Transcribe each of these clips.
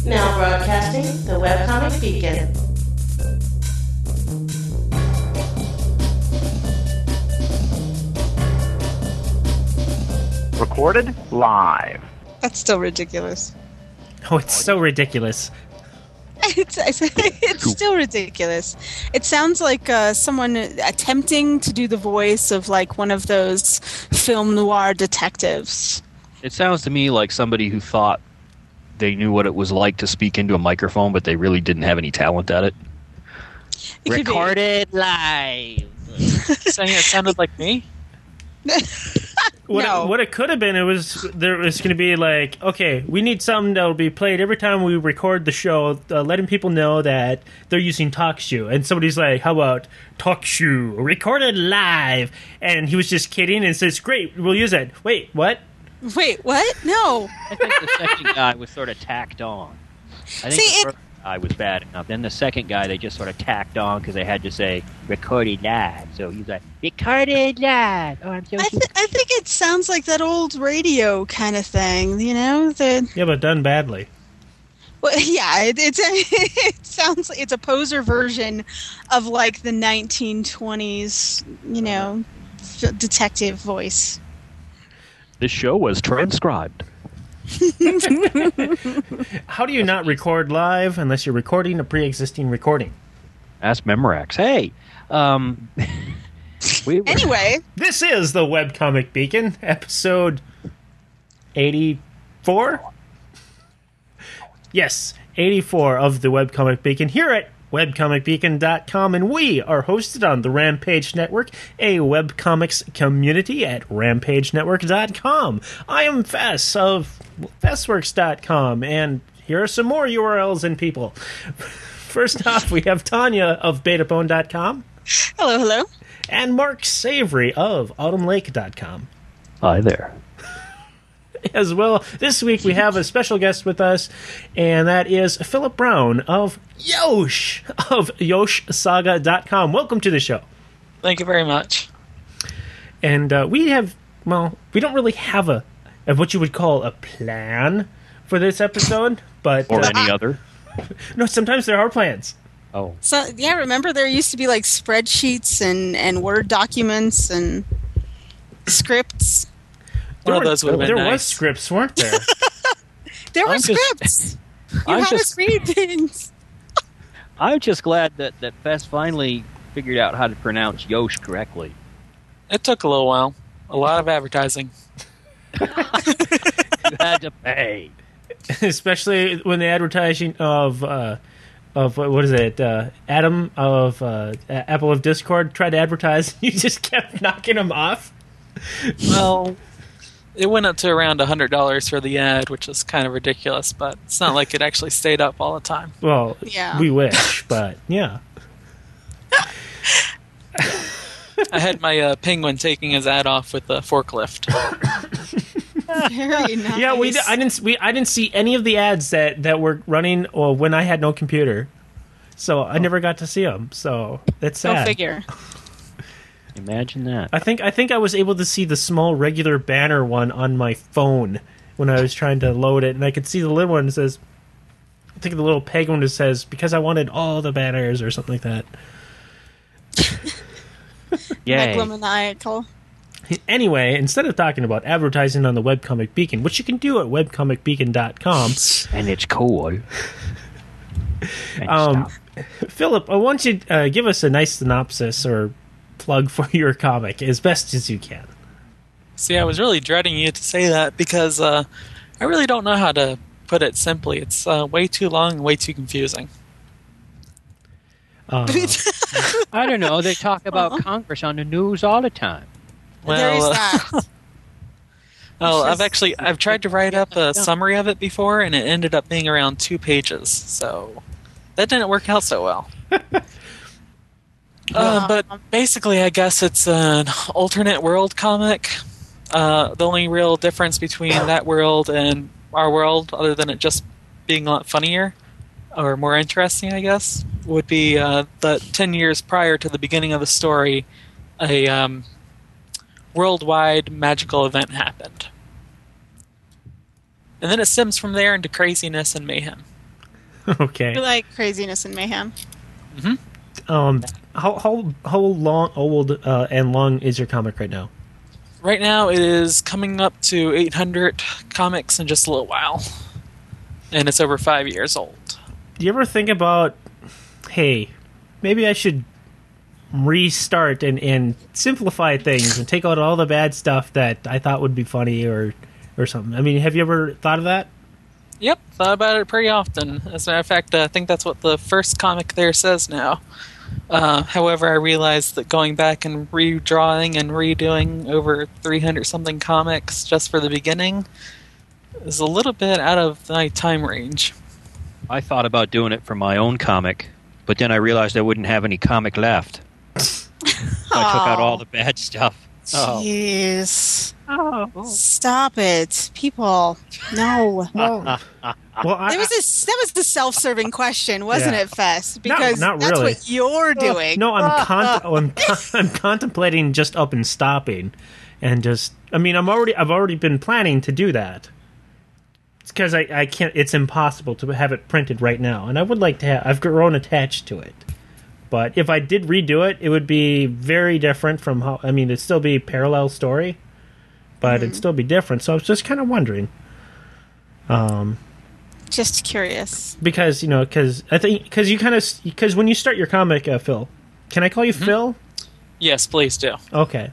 Now broadcasting the Webcomic Beacon. Recorded live. That's still ridiculous. Oh, it's so ridiculous. It's still ridiculous. It sounds like someone attempting to do the voice of like one of those film noir detectives. It sounds to me like somebody who thought they knew what it was like to speak into a microphone, but they really didn't have any talent at it. Recorded live. Saying it sounded like me? What it could have been, it was going to be like, okay, we need something that will be played every time we record the show, letting people know that they're using TalkShoe. And somebody's like, how about TalkShoe, recorded live? And he was just kidding and says, great, we'll use it. Wait, what? Wait, what? No. I think the second guy was sort of tacked on. I think the first guy was bad enough. Then the second guy, they just sort of tacked on because they had to say recorded live. So he's like, recorded live. Oh, I'm so I think it sounds like that old radio kind of thing, you know? Yeah, but done badly. Well, yeah, it sounds like it's a poser version of like the 1920s, you know, detective voice. This show was transcribed. How do you not record live unless you're recording a pre-existing recording? Ask Memorax. Hey, Anyway. This is the Webcomic Beacon, episode 84? Yes, 84 of the Webcomic Beacon here at webcomicbeacon.com, and we are hosted on the Rampage Network, a webcomics community at rampagenetwork.com. I am Fess of fessworks.com, and here are some more URLs and people. First off, we have Tanya of betabone.com. Hello, hello. And Mark Savory of autumnlake.com. Hi there. As well, this week we have a special guest with us, and that is Philip Brown of Yosh of yoshsaga.com. Welcome to the show. Thank you very much. And we don't really have a what you would call a plan for this episode, but Or any other. No, sometimes there are plans. Oh. So, yeah, remember there used to be like spreadsheets and Word documents and scripts? One of those would have been There nice. was scripts, weren't there? There were I'm just- scripts. You I'm had just- us read things. I'm just glad that Fess finally figured out how to pronounce Yosh correctly. It took a little while. A lot of advertising. You had to pay. Especially when the advertising of what is it? Adam of Apple of Discord tried to advertise. You just kept knocking him off. Well, it went up to around $100 for the ad, which is kind of ridiculous, but it's not like it actually stayed up all the time. Well, Yeah. we wish, but yeah. I had my penguin taking his ad off with the forklift. Very nice. Yeah, I didn't see any of the ads that were running when I had no computer, so I never got to see them. So that's sad. Go figure. Imagine that. I think I was able to see the small regular banner one on my phone when I was trying to load it, and I could see the little one that says, I think the little peg one that says, because I wanted all the banners or something like that. Yay. Megalomaniacal. Anyway, instead of talking about advertising on the Webcomic Beacon, which you can do at webcomicbeacon.com, And it's cool. Philip, I want you to give us a nice synopsis or plug for your comic as best as you can. See, I was really dreading you to say that because I really don't know how to put it simply. It's way too long and way too confusing. I don't know. They talk about Congress on the news all the time. There is that. Well, I've tried to write up a summary of it before, and it ended up being around 2 pages. So that didn't work out so well. But basically, I guess it's an alternate world comic. The only real difference between that world and our world, other than it just being a lot funnier or more interesting, I guess, would be that 10 years prior to the beginning of the story, a worldwide magical event happened. And then it stems from there into craziness and mayhem. Okay. We like craziness and mayhem. How old and long is your comic right now? Right now, it is coming up to 800 comics in just a little while. And it's over 5 years old. Do you ever think about, hey, maybe I should restart and simplify things and take out all the bad stuff that I thought would be funny or something? I mean, have you ever thought of that? Yep, thought about it pretty often. As a matter of fact, I think that's what the first comic there says now. However, I realized that going back and redrawing and redoing over 300-something comics just for the beginning is a little bit out of my time range. I thought about doing it for my own comic, but then I realized I wouldn't have any comic left. So I took out all the bad stuff. Jeez. Oh. Stop it. People. No. Well, that was the self-serving question, wasn't it, Fess? Because not that's really. what you're doing. No, I'm contemplating just up and stopping, and just. I mean, I've already been planning to do that. It's because I can't. It's impossible to have it printed right now, and I would like to have. I've grown attached to it, but if I did redo it, it would be very different from how. I mean, it'd still be parallel story, but it'd still be different. So I was just kind of wondering. Just curious. Because I think because when you start your comic, Phil, can I call you Phil? Yes, please do. Okay.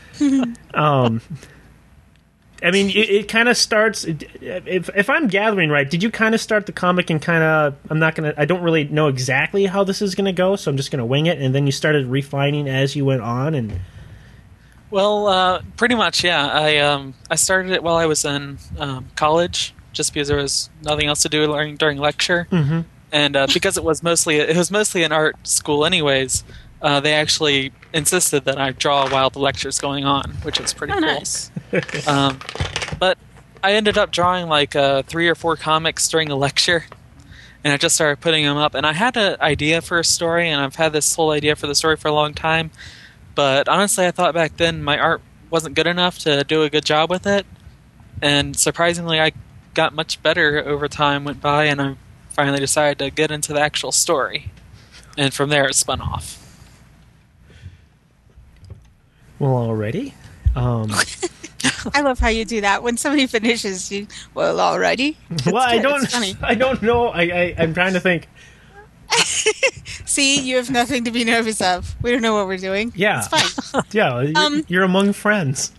I mean, it kind of starts. If I'm gathering right, did you kind of start the comic and kind of? I don't really know exactly how this is going to go, so I'm just going to wing it. And then you started refining as you went on, and. Well, pretty much, yeah. I started it while I was in college, just because there was nothing else to do during lecture, and because it was mostly an art school, anyways. They actually insisted that I draw while the lecture's going on, which is pretty cool. Nice. But I ended up drawing like 3 or 4 comics during the lecture, and I just started putting them up. And I had an idea for a story, and I've had this whole idea for the story for a long time. But honestly, I thought back then my art wasn't good enough to do a good job with it. And surprisingly, I got much better over time went by, and I finally decided to get into the actual story. And from there, it spun off. Well, already. I love how you do that. When somebody finishes, you already. Well, I don't know. I'm trying to think. See, you have nothing to be nervous of. We don't know what we're doing. Yeah, it's fine. Yeah, you're among friends.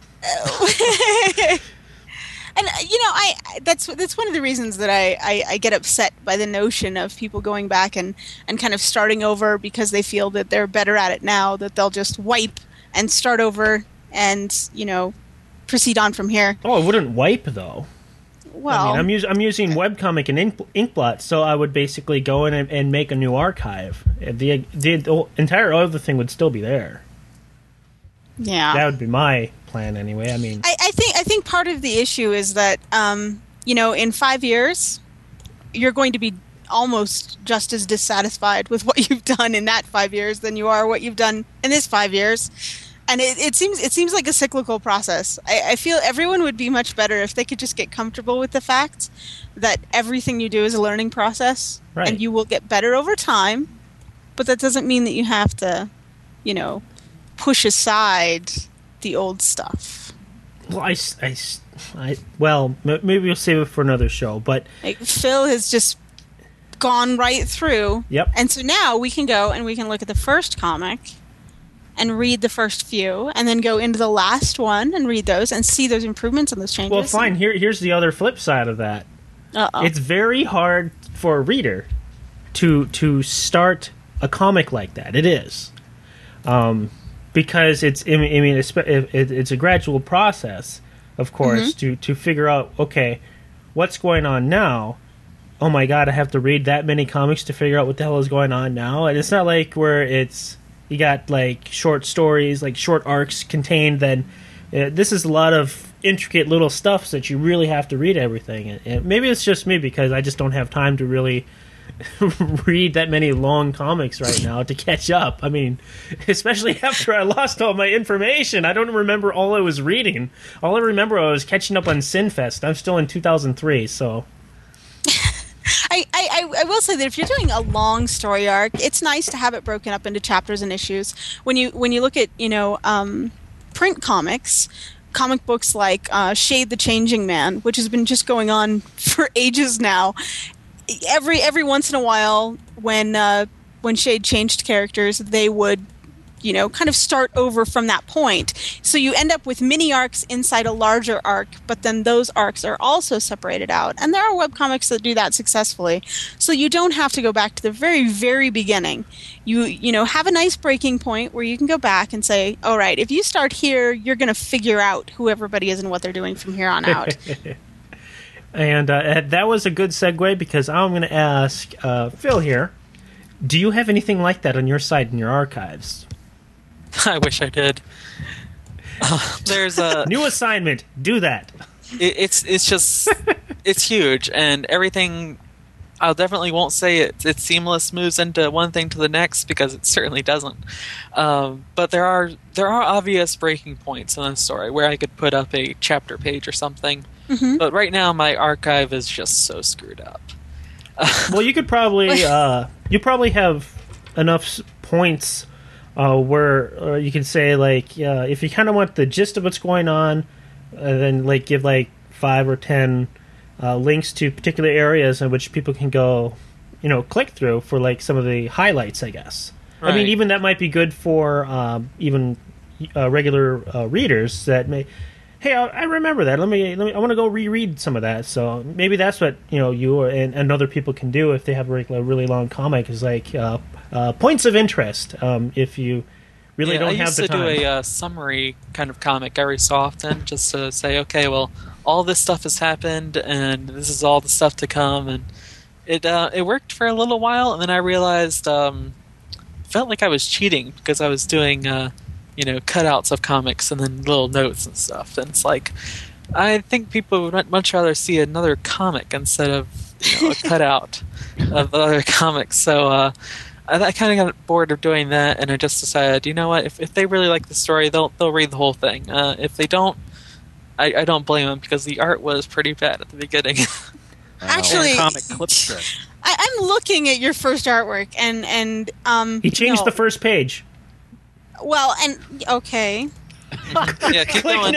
And that's one of the reasons that I get upset by the notion of people going back and kind of starting over because they feel that they're better at it now, that they'll just wipe and start over and proceed on from here. Oh, I wouldn't wipe though. Well, I mean, I'm using webcomic and Inkblot, so I would basically go in and make a new archive. The entire other thing would still be there. Yeah, that would be my plan anyway. I mean, I think part of the issue is that in 5 years, you're going to be almost just as dissatisfied with what you've done in that 5 years than you are what you've done in this 5 years. And it seems like a cyclical process. I feel everyone would be much better if they could just get comfortable with the fact that everything you do is a learning process, right. And you will get better over time. But that doesn't mean that you have to, push aside the old stuff. Well, maybe we'll save it for another show. But Phil has just gone right through. Yep. And so now we can go and we can look at the first comic and read the first few, and then go into the last one and read those and see those improvements and those changes. Well, fine. Here's the other flip side of that. Uh-oh. It's very hard for a reader to start a comic like that. It is, because it's a gradual process, of course, to figure out, okay, what's going on now. Oh my God, I have to read that many comics to figure out what the hell is going on now. And it's not like where it's. You got like short stories, like short arcs contained. Then this is a lot of intricate little stuff that you really have to read everything. And maybe it's just me because I just don't have time to really read that many long comics right now to catch up. I mean, especially after I lost all my information, I don't remember all I was reading. All I remember I was catching up on Sinfest. I'm still in 2003, so. I will say that if you're doing a long story arc, it's nice to have it broken up into chapters and issues. When you look at print comics, comic books like Shade the Changing Man, which has been just going on for ages now. Every once in a while, when Shade changed characters, they would, kind of start over from that point. So you end up with mini arcs inside a larger arc, but then those arcs are also separated out. And there are webcomics that do that successfully. So you don't have to go back to the very, very beginning. You have a nice breaking point where you can go back and say, all right, if you start here, you're going to figure out who everybody is and what they're doing from here on out. And that was a good segue, because I'm going to ask Phil here, do you have anything like that on your site in your archives? I wish I did. There's a new assignment. Do that. It's just it's huge, and everything. I definitely won't say it's seamless, moves into one thing to the next, because it certainly doesn't. But there are obvious breaking points in the story where I could put up a chapter page or something. Mm-hmm. But right now, my archive is just so screwed up. Well, you could probably you probably have enough points. Where you can say, like, if you kind of want the gist of what's going on, then give 5 or 10 links to particular areas in which people can go, click through for some of the highlights, I guess. Right. I mean, even that might be good for even regular readers that may. Hey, I remember that. Let me. I want to go reread some of that. So maybe that's what you and other people can do if they have a really long comic. Is points of interest. If you really don't have the time. I used to do a summary kind of comic every so often, just to say, okay, well, all this stuff has happened, and this is all the stuff to come, and it worked for a little while, and then I realized felt like I was cheating because I was doing cutouts of comics and then little notes and stuff, and it's like I think people would much rather see another comic instead of a cutout of other comics. So I kind of got bored of doing that, and I just decided, you know what? If they really like the story, they'll read the whole thing. If they don't, I don't blame them, because the art was pretty bad at the beginning. Actually, comic clip strip. I'm looking at your first artwork, and he changed the first page. Well, and okay. Yeah, keep going,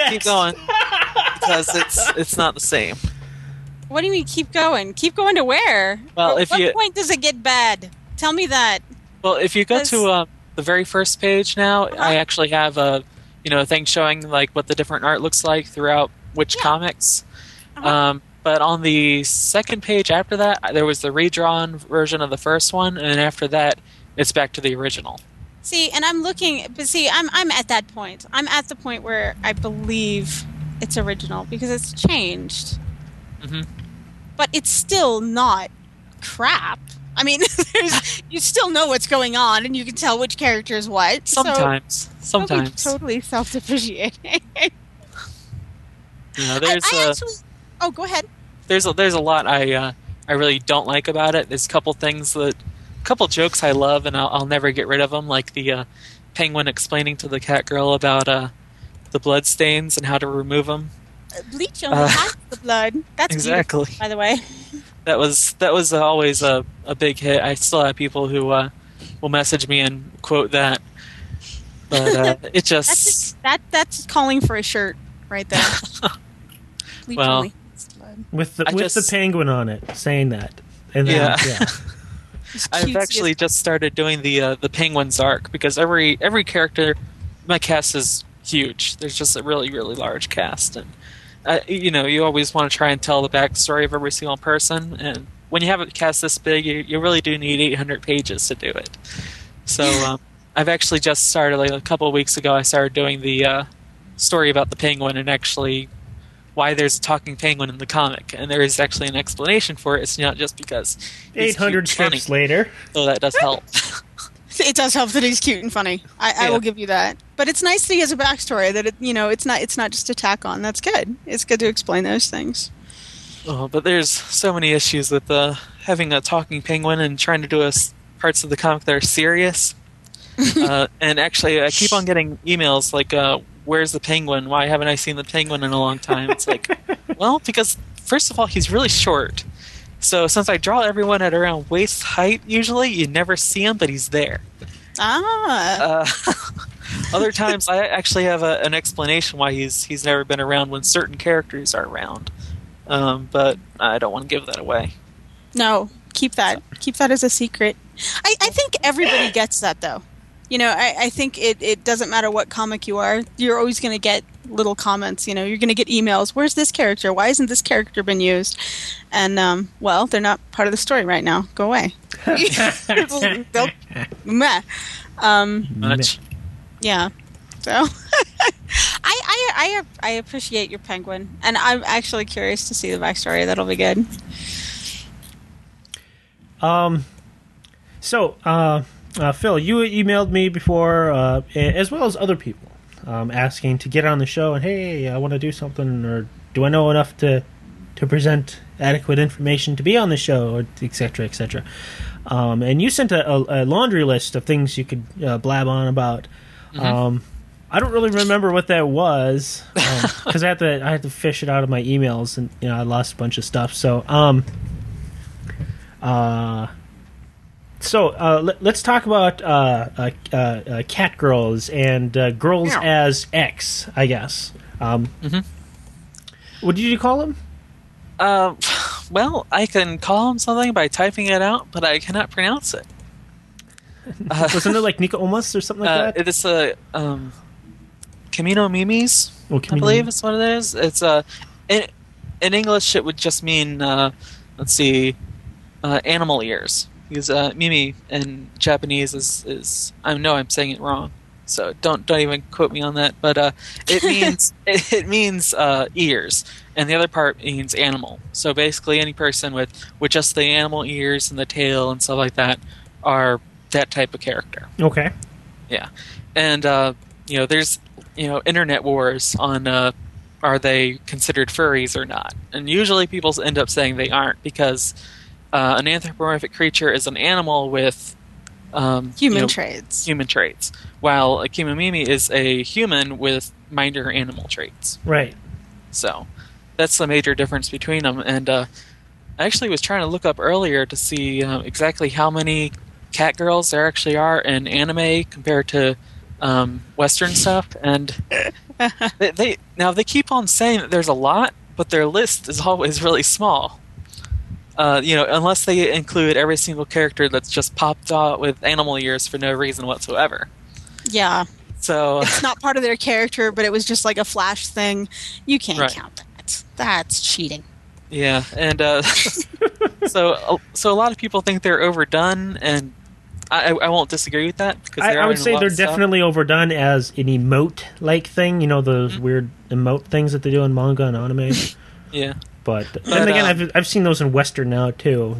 because it's not the same. What do you mean, keep going? Keep going to where? Well, At what point does it get bad? Tell me that. Well, if you go to the very first page now, I actually have a thing showing what the different art looks like throughout which comics. But on the second page after that, there was the redrawn version of the first one, and then after that, it's back to the original. See, and I'm looking, but see, I'm at that point. I'm at the point where I believe it's original because it's changed. Mm-hmm. But it's still not crap. I mean, you still know what's going on, and you can tell which character is what. Sometimes. Totally self-depreciating. Go ahead. There's a lot I really don't like about it. There's a couple jokes I love, and I'll never get rid of them, like the Penguin explaining to the Catgirl about the blood stains and how to remove them. Bleach only has the blood. That's exactly beautiful, by the way. That was always a big hit. I still have people who will message me and quote that, but it just that's calling for a shirt right there. Well, with the penguin on it, saying that, and then, yeah. I've actually just started doing the Penguins arc, because every character, my cast is huge. There's just a really, really large cast, and you always want to try and tell the backstory of every single person, and when you have a cast this big, you really do need 800 pages to do it. So I've actually just started, a couple of weeks ago, I started doing the story about the penguin, and actually why there's a talking penguin in the comic, and there is actually an explanation for it. It's not just because 800 strips later. So that does help. It does help that he's cute and funny. I will give you that. But it's nice that he has a backstory. That it's not just a tack on. That's good. It's good to explain those things. Oh, but there's so many issues with having a talking penguin and trying to do parts of the comic that are serious. And actually, I keep on getting emails like, "Where's the penguin? Why haven't I seen the penguin in a long time?" It's like, well, because first of all, he's really short. So since I draw everyone at around waist height, usually you never see him, but he's there. Other times, I actually have an explanation why he's never been around when certain characters are around. But I don't want to give that away. No, keep that. Keep that as a secret. I think everybody gets that, though. You know, I think it doesn't matter what comic you are. You're always going to get little comments. You know, you're going to get emails. Where's this character? Why hasn't this character been used? And, well, they're not part of the story right now. Go away. Meh. Much. Yeah. So I appreciate your Penguin, and I'm actually curious to see the backstory. That'll be good. Phil, you emailed me before, as well as other people, asking to get on the show and, hey, I want to do something, or do I know enough to present adequate information to be on the show, or et cetera, et cetera. And you sent a laundry list of things you could blab on about. Mm-hmm. I don't really remember what that was, because I had to fish it out of my emails, and I lost a bunch of stuff. So, let's talk about cat girls and girls as X, I guess. What did you call them? Well, I can call them something by typing it out, but I cannot pronounce it. Wasn't it like Nika Omas or something like that? It is Camino Mimis, I believe is what it is. It's in English it would just mean animal ears. Because Mimi in Japanese is I know I'm saying it wrong, so don't even quote me on that. But it means it means ears, and the other part means animal. So basically, any person with just the animal ears and the tail and stuff like that are that type of character. Okay. Yeah, and there's internet wars on are they considered furries or not, and usually people end up saying they aren't because an anthropomorphic creature is an animal with human traits. Human traits, while a Kimimimi is a human with minor animal traits. Right. So that's the major difference between them. And I actually was trying to look up earlier to see exactly how many cat girls there actually are in anime compared to Western stuff. And they keep on saying that there's a lot, but their list is always really small. Unless they include every single character that's just popped out with animal ears for no reason whatsoever. Yeah. So it's not part of their character, but it was just like a flash thing. You can't count that. That's cheating. Yeah, and so a lot of people think they're overdone, and I won't disagree with that. Because I would say they're definitely overdone as an emote-like thing. Those weird emote things that they do in manga and anime. Yeah. But then again, I've seen those in Western now too.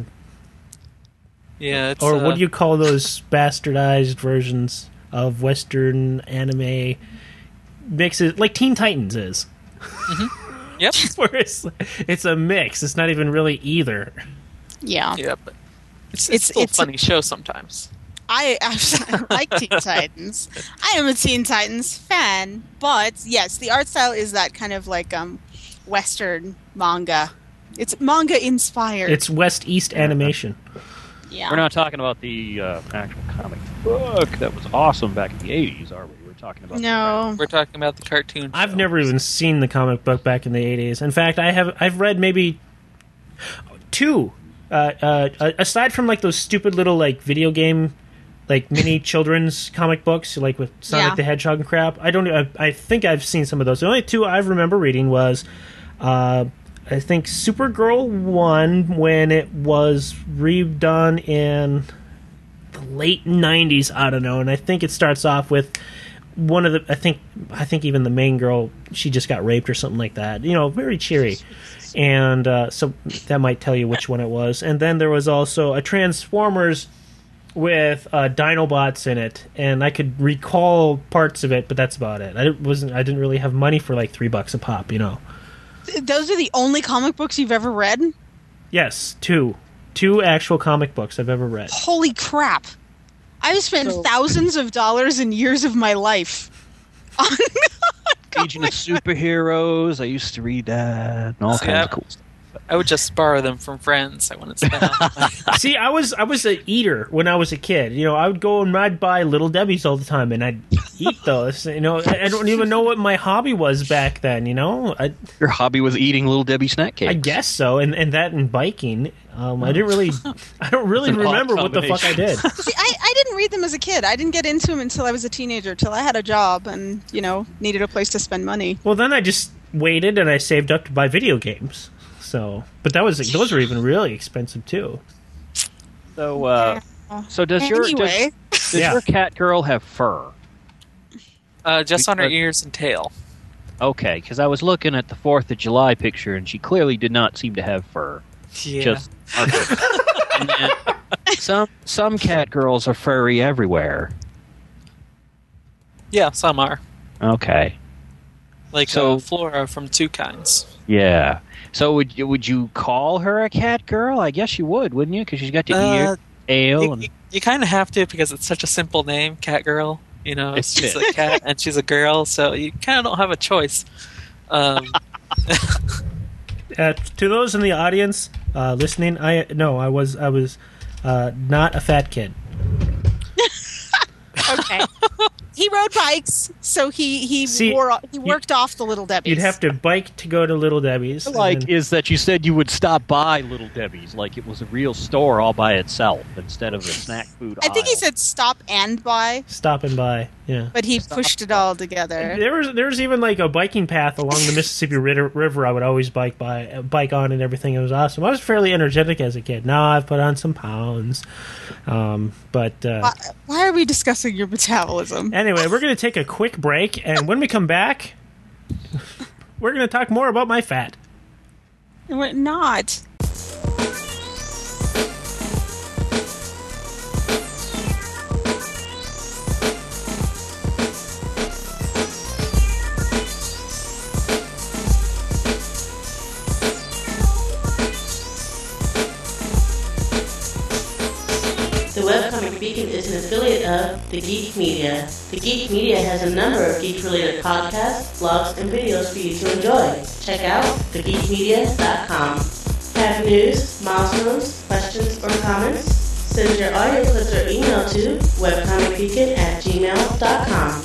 Yeah, it's, or what do you call those bastardized versions of Western anime mixes, like Teen Titans is? Mm-hmm. Yep. Where it's a mix. It's not even really either. Yeah. Yeah, but it's still a funny show sometimes. I like Teen Titans. I am a Teen Titans fan, but yes, the art style is that kind of like Western manga. It's manga inspired. It's West-East animation. Yeah. We're not talking about the actual comic book that was awesome back in the 80s, are we? We're talking about no. We're talking about the cartoon show. I've never even seen the comic book back in the 80s. In fact, I've read maybe two. Aside from like those stupid little like video game like mini children's comic books, like with Sonic the Hedgehog and crap. I think I've seen some of those. The only two I remember reading was, I think Supergirl 1 when it was redone in the late 90s. I don't know, and I think it starts off with one of the. I think even the main girl, she just got raped or something like that. Very cheery. And so that might tell you which one it was. And then there was also a Transformers with Dinobots in it, and I could recall parts of it, but that's about it. I didn't really have money for like $3 a pop, Those are the only comic books you've ever read? Yes, two actual comic books I've ever read. Holy crap! I've spent thousands of dollars and years of my life on Legion of Superheroes. I used to read that and all kinds of cool stuff. I would just borrow them from friends. I wouldn't spend money. See, I was an eater when I was a kid. I would go and I'd buy Little Debbie's all the time, and I'd eat those. I don't even know what my hobby was back then. Your hobby was eating Little Debbie snack cakes. I guess so, and that and biking. I don't really remember what the fuck I did. See, I didn't read them as a kid. I didn't get into them until I was a teenager, till I had a job and needed a place to spend money. Well, then I just waited and I saved up to buy video games. So, but those were even really expensive too. So, does your cat girl have fur? Just on her ears and tail. Okay, because I was looking at the 4th of July picture, and she clearly did not seem to have fur. Yeah. Just and then some cat girls are furry everywhere. Yeah, some are. Okay. Like Flora from Two Kinds. Yeah. So would you call her a cat girl? I guess you would, wouldn't you? Because she's got the ale. You kind of have to because it's such a simple name, Cat Girl. She's a cat and she's a girl, so you kind of don't have a choice. To those in the audience listening, I was not a fat kid. Okay. He rode bikes, so he worked off the Little Debbie's. You'd have to bike to go to Little Debbie's. Is that you said you would stop by Little Debbie's like it was a real store all by itself instead of a snack food I think he aisle. said stop and buy. Stop and buy, yeah. But he pushed it all together. There was even like a biking path along the Mississippi River I would always bike on and everything. It was awesome. I was fairly energetic as a kid. Now I've put on some pounds. Why are we discussing your metabolism? Anyway, we're going to take a quick break, and when we come back, we're going to talk more about my fat. We're not. The Webcomic Beacon is an affiliate of The Geek Media. The Geek Media has a number of geek-related podcasts, blogs, and videos for you to enjoy. Check out thegeekmedia.com. Have news, milestones, questions, or comments? Send your audio clips or email to webcomicbeacon@gmail.com.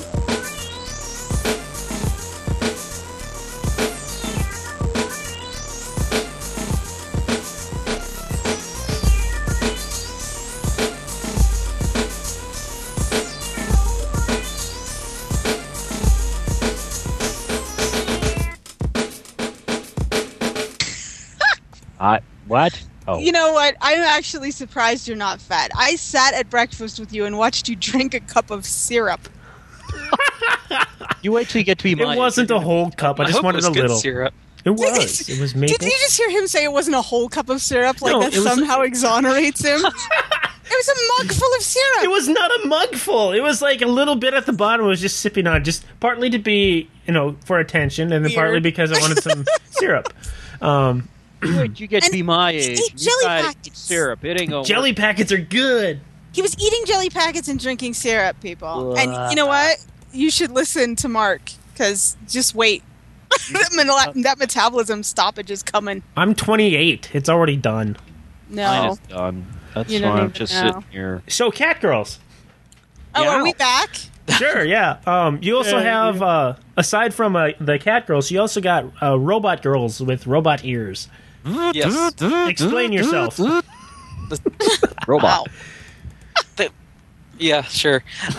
What? Oh. You know what? I'm actually surprised you're not fat. I sat at breakfast with you and watched you drink a cup of syrup. You wait till you get to be my It wasn't a whole cup. I just wanted a little. Syrup. It was. It was maple. Did you just hear him say it wasn't a whole cup of syrup? Like that somehow exonerates him? It was a mug full of syrup. It was not a mug full. It was like a little bit at the bottom. I was just sipping on, just partly to be, for attention, and then partly because I wanted some syrup. You get to be my age. Jelly packets. Eat syrup. It ain't gonna Jelly work. packets are good. He was eating jelly packets and drinking syrup, people. And you know what? You should listen to Mark, because just wait. that metabolism stoppage is coming. I'm 28. It's already done. No. Mine is done. That's You why don't I'm even just know. sitting here. So, cat girls. Oh, Yeah. are we back? Sure, yeah. You also have, aside from the cat girls, you also got robot girls with robot ears. Yes. Explain yourself. Robot. Yeah, sure.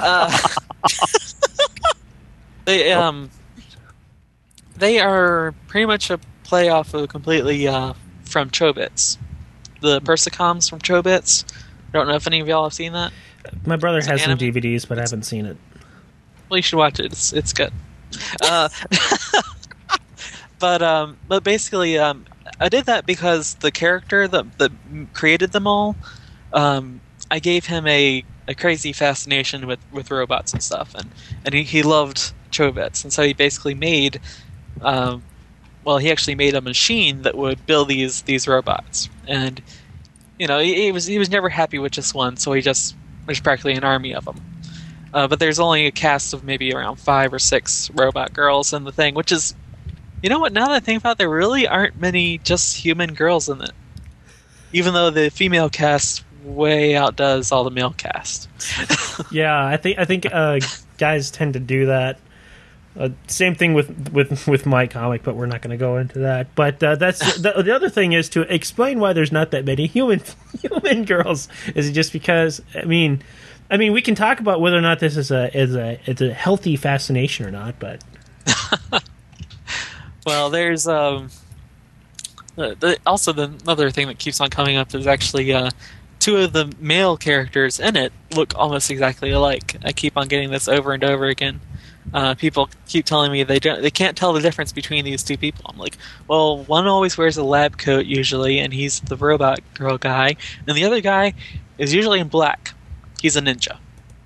They are pretty much a play off of completely from Chobits. The Persicoms from Chobits. I don't know if any of y'all have seen that. My brother has some anime. DVDs, but I haven't seen it. Well, you should watch it. It's good. But basically, I did that because the character that created them all, I gave him a crazy fascination with robots and stuff, and he loved Chobits, and so he basically made, he actually made a machine that would build these robots, and he was never happy with just one, so there's practically an army of them. But there's only a cast of maybe around 5 or 6 robot girls in the thing, which is, You know what? Now that I think about it, there really aren't many just human girls in it. Even though the female cast way outdoes all the male cast. Yeah, I think guys tend to do that. Same thing with my comic, but we're not going to go into that. But that's the other thing is to explain why there's not that many human girls. Is it just because? I mean, we can talk about whether or not this is a healthy fascination or not, but. Well, there's also the other thing that keeps on coming up is actually two of the male characters in it look almost exactly alike. I keep on getting this over and over again. People keep telling me they can't tell the difference between these two people. I'm like, well, one always wears a lab coat usually, and he's the robot girl guy, and the other guy is usually in black. He's a ninja.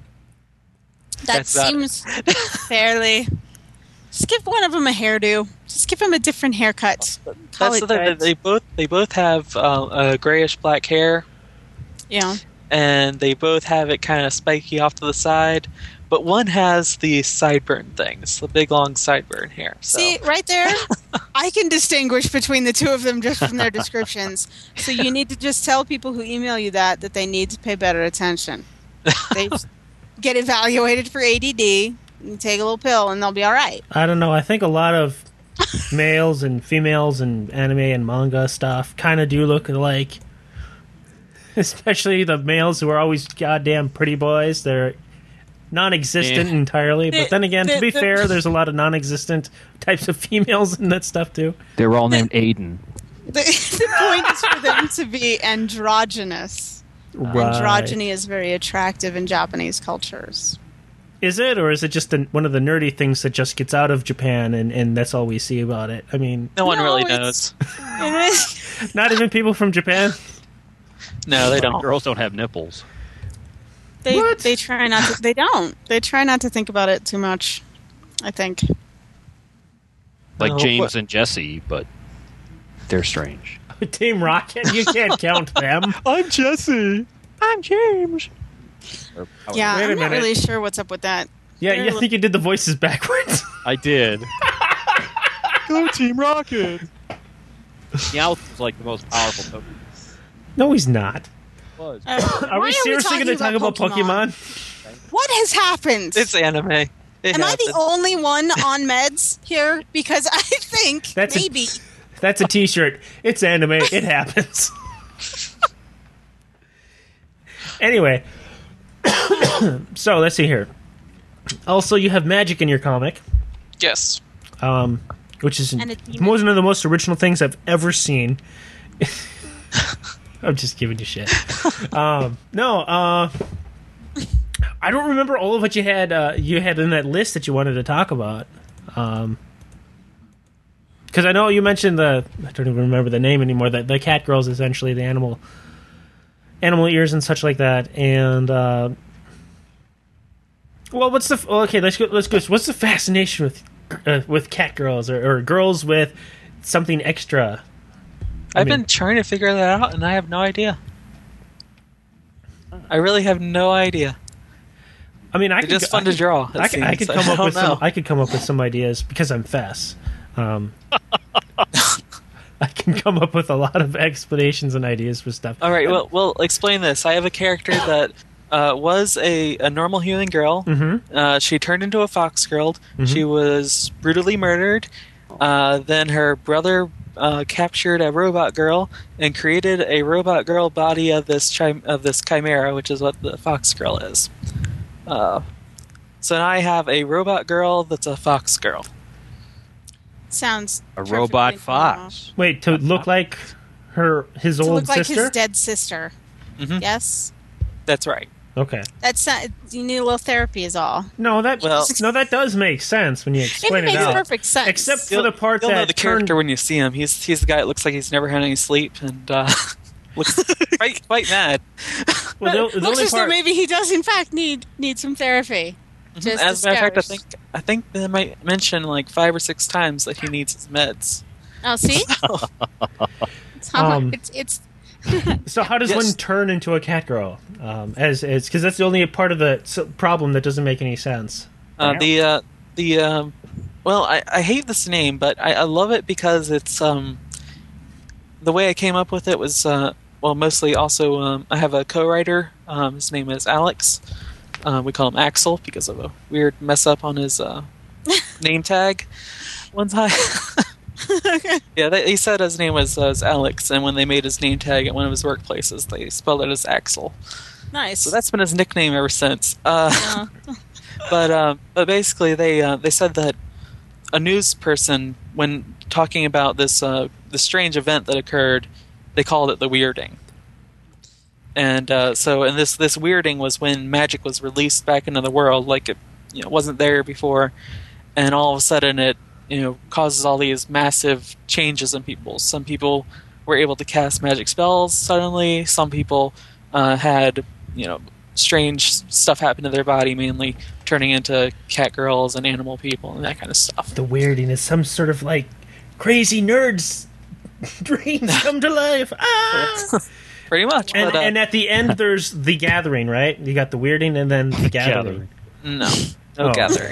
That seems fairly. Just give one of them a hairdo. Just give him a different haircut. They both have grayish black hair. Yeah. And they both have it kind of spiky off to the side. But one has the sideburn things, the big long sideburn hair. So. See, right there, I can distinguish between the two of them just from their descriptions. So you need to just tell people who email you that they need to pay better attention. They get evaluated for ADD, and take a little pill, and they'll be all right. I don't know. I think a lot of males and females and anime and manga stuff kind of do look alike. Especially the males who are always goddamn pretty boys. They're non-existent entirely, but then again, to be fair, there's a lot of non-existent types of females in that stuff too. They were all named Aiden. The point is for them to be androgynous. Right. Androgyny is very attractive in Japanese cultures. Is it, or is it just one of the nerdy things that just gets out of Japan and that's all we see about it? I mean, no one really knows. It is. Not even people from Japan. No, they don't. Girls don't have nipples. They try not to. They don't. They try not to think about it too much, I think. Like James and Jesse, but they're strange. Team Rocket, you can't count them. I'm Jesse. I'm James. Yeah, Wait a I'm not minute. really sure what's up with that. Yeah, I think you did the voices backwards. I did. Go Team Rocket. Meowth's like the most powerful Pokemon. No, he's not. Was. Are we seriously going to talk about Pokemon? What has happened? It's anime. Am I the only one on meds here? Because I think maybe. That's a T-shirt. It's anime. It happens. Anyway, so let's see here. Also, you have magic in your comic. Yes. Which is one of the most original things I've ever seen. I'm just giving you shit. I don't remember all of what you had in that list that you wanted to talk about. Because I know you mentioned I don't even remember the name anymore. The cat girls, essentially the animal ears and such like that. And let's go. What's the fascination with cat girls or girls with something extra? I've been trying to figure that out, and I have no idea. I really have no idea. I mean, it's just fun to draw. I could come up with I could come up with some ideas because I'm Fess. I can come up with a lot of explanations and ideas for stuff. All right, well, explain this. I have a character that was a normal human girl. Mm-hmm. She turned into a fox girl. Mm-hmm. She was brutally murdered. Then her brother captured a robot girl and created a robot girl body of this chimera, which is what the fox girl is. So now I have a robot girl that's a fox girl. Sounds a robot fox. Wait, to look like his old sister? To look like his dead sister. Mm-hmm. Yes? That's right. Okay. That's not, you need a little therapy is all. No, that does make sense when you explain it out. It makes perfect sense. Except for the part you'll that know the character when you see him. He's the guy that looks like he's never had any sleep and looks quite mad. Well, looks as though maybe he does in fact need some therapy. Just as a matter of fact, I think they might mention like 5 or 6 times that he needs his meds. Oh, see? It's So how does one turn into a cat girl? Because that's the only part of the problem that doesn't make any sense. Well, Well, I hate this name, but I love it because it's the way I came up with it was mostly also I have a co-writer. His name is Alex. We call him Axel because of a weird mess up on his name tag one time. Yeah, he said his name was Alex, and when they made his name tag at one of his workplaces, they spelled it as Axel. Nice. So that's been his nickname ever since. But basically, they said that a news person, when talking about this the strange event that occurred, they called it the weirding. And and this weirding was when magic was released back into the world, like it wasn't there before, and all of a sudden it causes all these massive changes in people. Some people were able to cast magic spells suddenly. Some people had strange stuff happen to their body, mainly turning into cat girls and animal people and that kind of stuff. The weirding is some sort of like crazy nerds dreams come to life. Ah! Pretty much. And at the end, there's the gathering, right? You got the weirding and then the gathering. No gathering.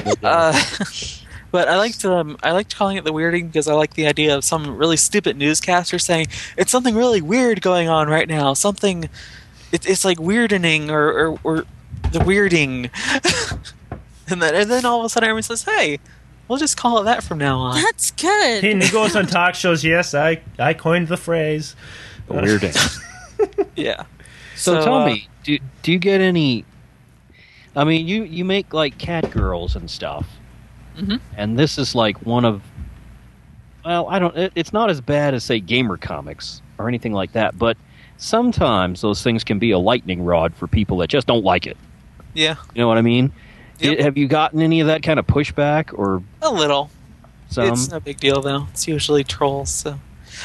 But I liked calling it the weirding because I like the idea of some really stupid newscaster saying it's something really weird going on right now. Something, it's like weirding or the weirding, and then all of a sudden everyone says, "Hey, we'll just call it that from now on." That's good. And he goes on talk shows. Yes, I coined the phrase. The weirding. Yeah. So tell me, do you get any? I mean, you make like cat girls and stuff. Mm-hmm. And this is like one of, well, it's not as bad as, say, gamer comics or anything like that, but sometimes those things can be a lightning rod for people that just don't like it. Yeah. You know what I mean? Yep. Have you gotten any of that kind of pushback or a little? Some? It's no big deal, though. It's usually trolls, so.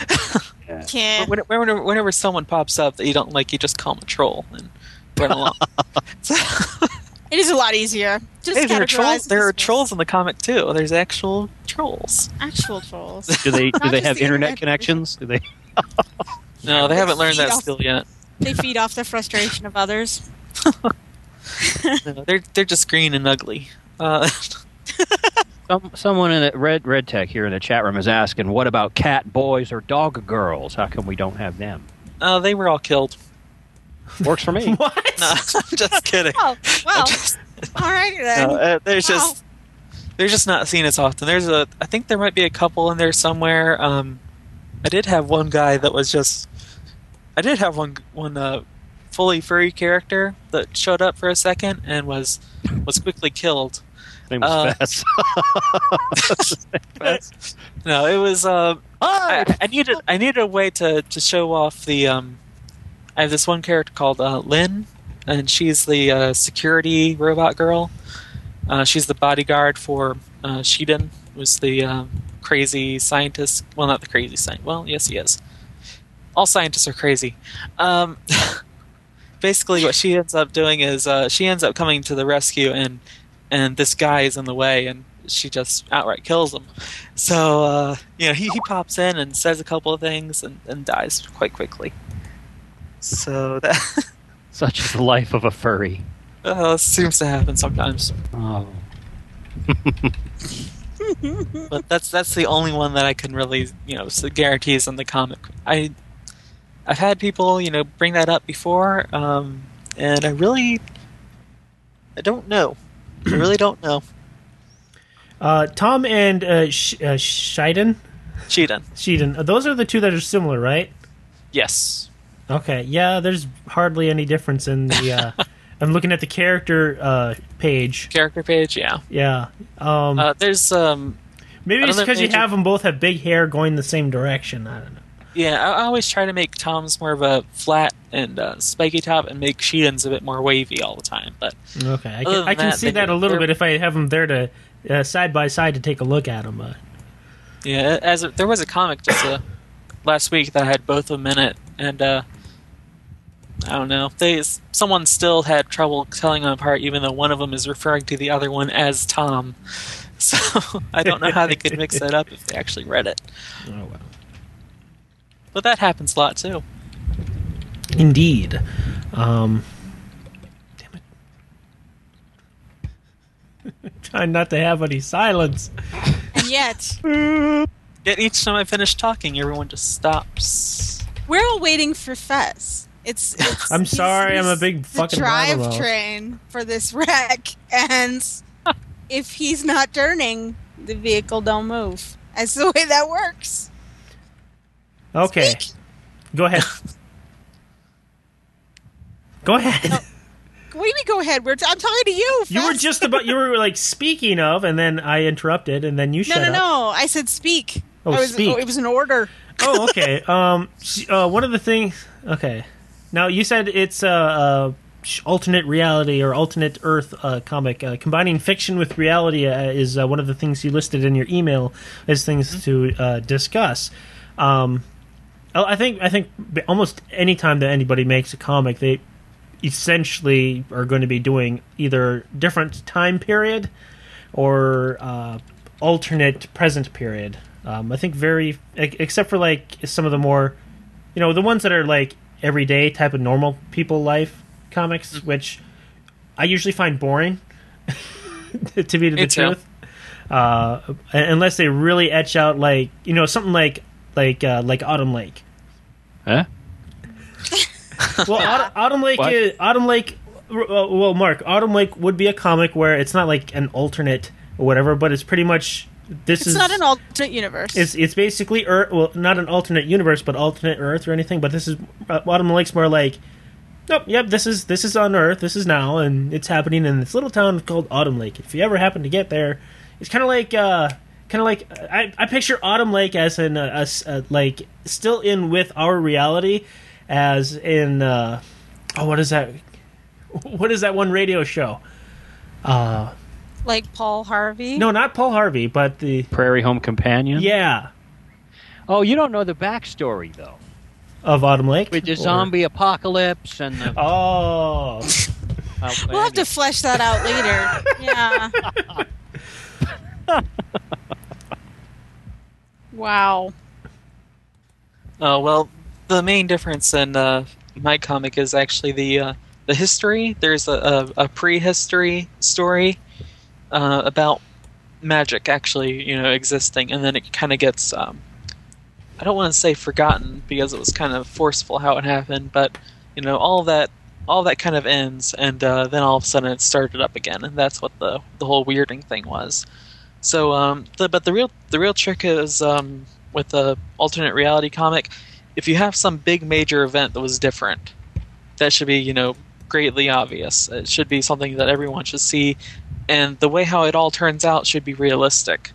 Yeah. Whenever someone pops up that you don't like, you just call them a troll and run along. It is a lot easier. Just there are trolls. There are dismiss. trolls in the comic too. There's actual trolls. Actual trolls. do they Not have just the internet connections? Do they? No, they haven't learned that feed off- skill yet. They feed off the frustration of others. No, they're just green and ugly. Someone in the red tech here in the chat room is asking, what about cat boys or dog girls? How come we don't have them? They were all killed. Works for me. What? No, I'm just kidding. Oh, well. All right then. No, they're Wow. just not seen as often. I think there might be a couple in there somewhere. I did have one guy that was just. I did have one fully furry character that showed up for a second and was quickly killed. His name was Fess. No, it was. I needed a way to show off the. I have this one character called Lynn, and she's the security robot girl. She's the bodyguard for Shiden, who's the crazy scientist. Well, not the crazy scientist. Well, yes, he is. All scientists are crazy. Basically, what she ends up doing is she ends up coming to the rescue, and this guy is in the way, and she just outright kills him. So, he pops in and says a couple of things and dies quite quickly. So that Such is the life of a furry. seems to happen sometimes. Oh. But that's the only one that I can really, guarantee is in the comic. I've had people, bring that up before, and I don't know. I really don't know. Tom and Shiden? Shiden. Those are the two that are similar, right? Yes. Okay, yeah, there's hardly any difference in the... I'm looking at the character page. Character page, yeah. Yeah. There's... maybe it's because you have them both have big hair going the same direction. I don't know. Yeah, I always try to make Tom's more of a flat and spiky top and make Shiden's a bit more wavy all the time. But okay, I can see that a little bit if I have them there to side by side to take a look at them. Yeah, there was a comic just last week that had both of them in it, and I don't know. Someone still had trouble telling them apart, even though one of them is referring to the other one as Tom. So I don't know how they could mix that up if they actually read it. Oh well. But that happens a lot too. Indeed. Damn it. trying not to have any silence. And yet, Yet each time I finish talking, everyone just stops. we're all waiting for Fez. It's I'm sorry, I'm a big fucking the blabbermouth. drivetrain for this wreck, and if he's not turning, the vehicle don't move. That's the way that works. Okay, Speak. go ahead. Go ahead. What do you mean go ahead? I'm talking to you, Fez. You were just about. You were like speaking of, and then I interrupted, and then you shut up. No. I said speak. Oh, speak. It was an order. Oh, okay. One of the things. Okay, now you said it's alternate reality or alternate Earth comic. Combining fiction with reality is one of the things you listed in your email as things to discuss. I think almost any time that anybody makes a comic, they essentially are going to be doing either different time period or alternate present period. I think except for like some of the more, the ones that are like everyday type of normal people life comics, which I usually find boring to be the truth. Unless they really etch out like, something like Autumn Lake. Huh? Well, Autumn Lake What? is Autumn Lake. Well, Mark, Autumn Lake would be a comic where it's not like an alternate or whatever, but it's pretty much It's not an alternate universe. It's basically Earth. Well, not an alternate universe, but alternate Earth or anything. But this is Autumn Lake's more like, nope, yep. This is on Earth. This is now, and it's happening in this little town called Autumn Lake. If you ever happen to get there, it's kind of like I picture Autumn Lake as in like still in with our reality, as in what is that? What is that one radio show? Like Paul Harvey? No, not Paul Harvey, but the Prairie Home Companion? Yeah. Oh, you don't know the backstory, though. Of Autumn Lake? With the zombie apocalypse and the... Oh. We'll have to flesh that out later. Yeah. Wow. Oh, well, the main difference in my comic is actually the history. There's a prehistory story about magic actually, existing, and then it kind of gets, I don't want to say forgotten because it was kind of forceful how it happened, but all that kind of ends, and then all of a sudden it started up again, and that's what the whole weirding thing was. So, but the real trick is with the alternate reality comic, if you have some big major event that was different, that should be greatly obvious. It should be something that everyone should see, and the way how it all turns out should be realistic.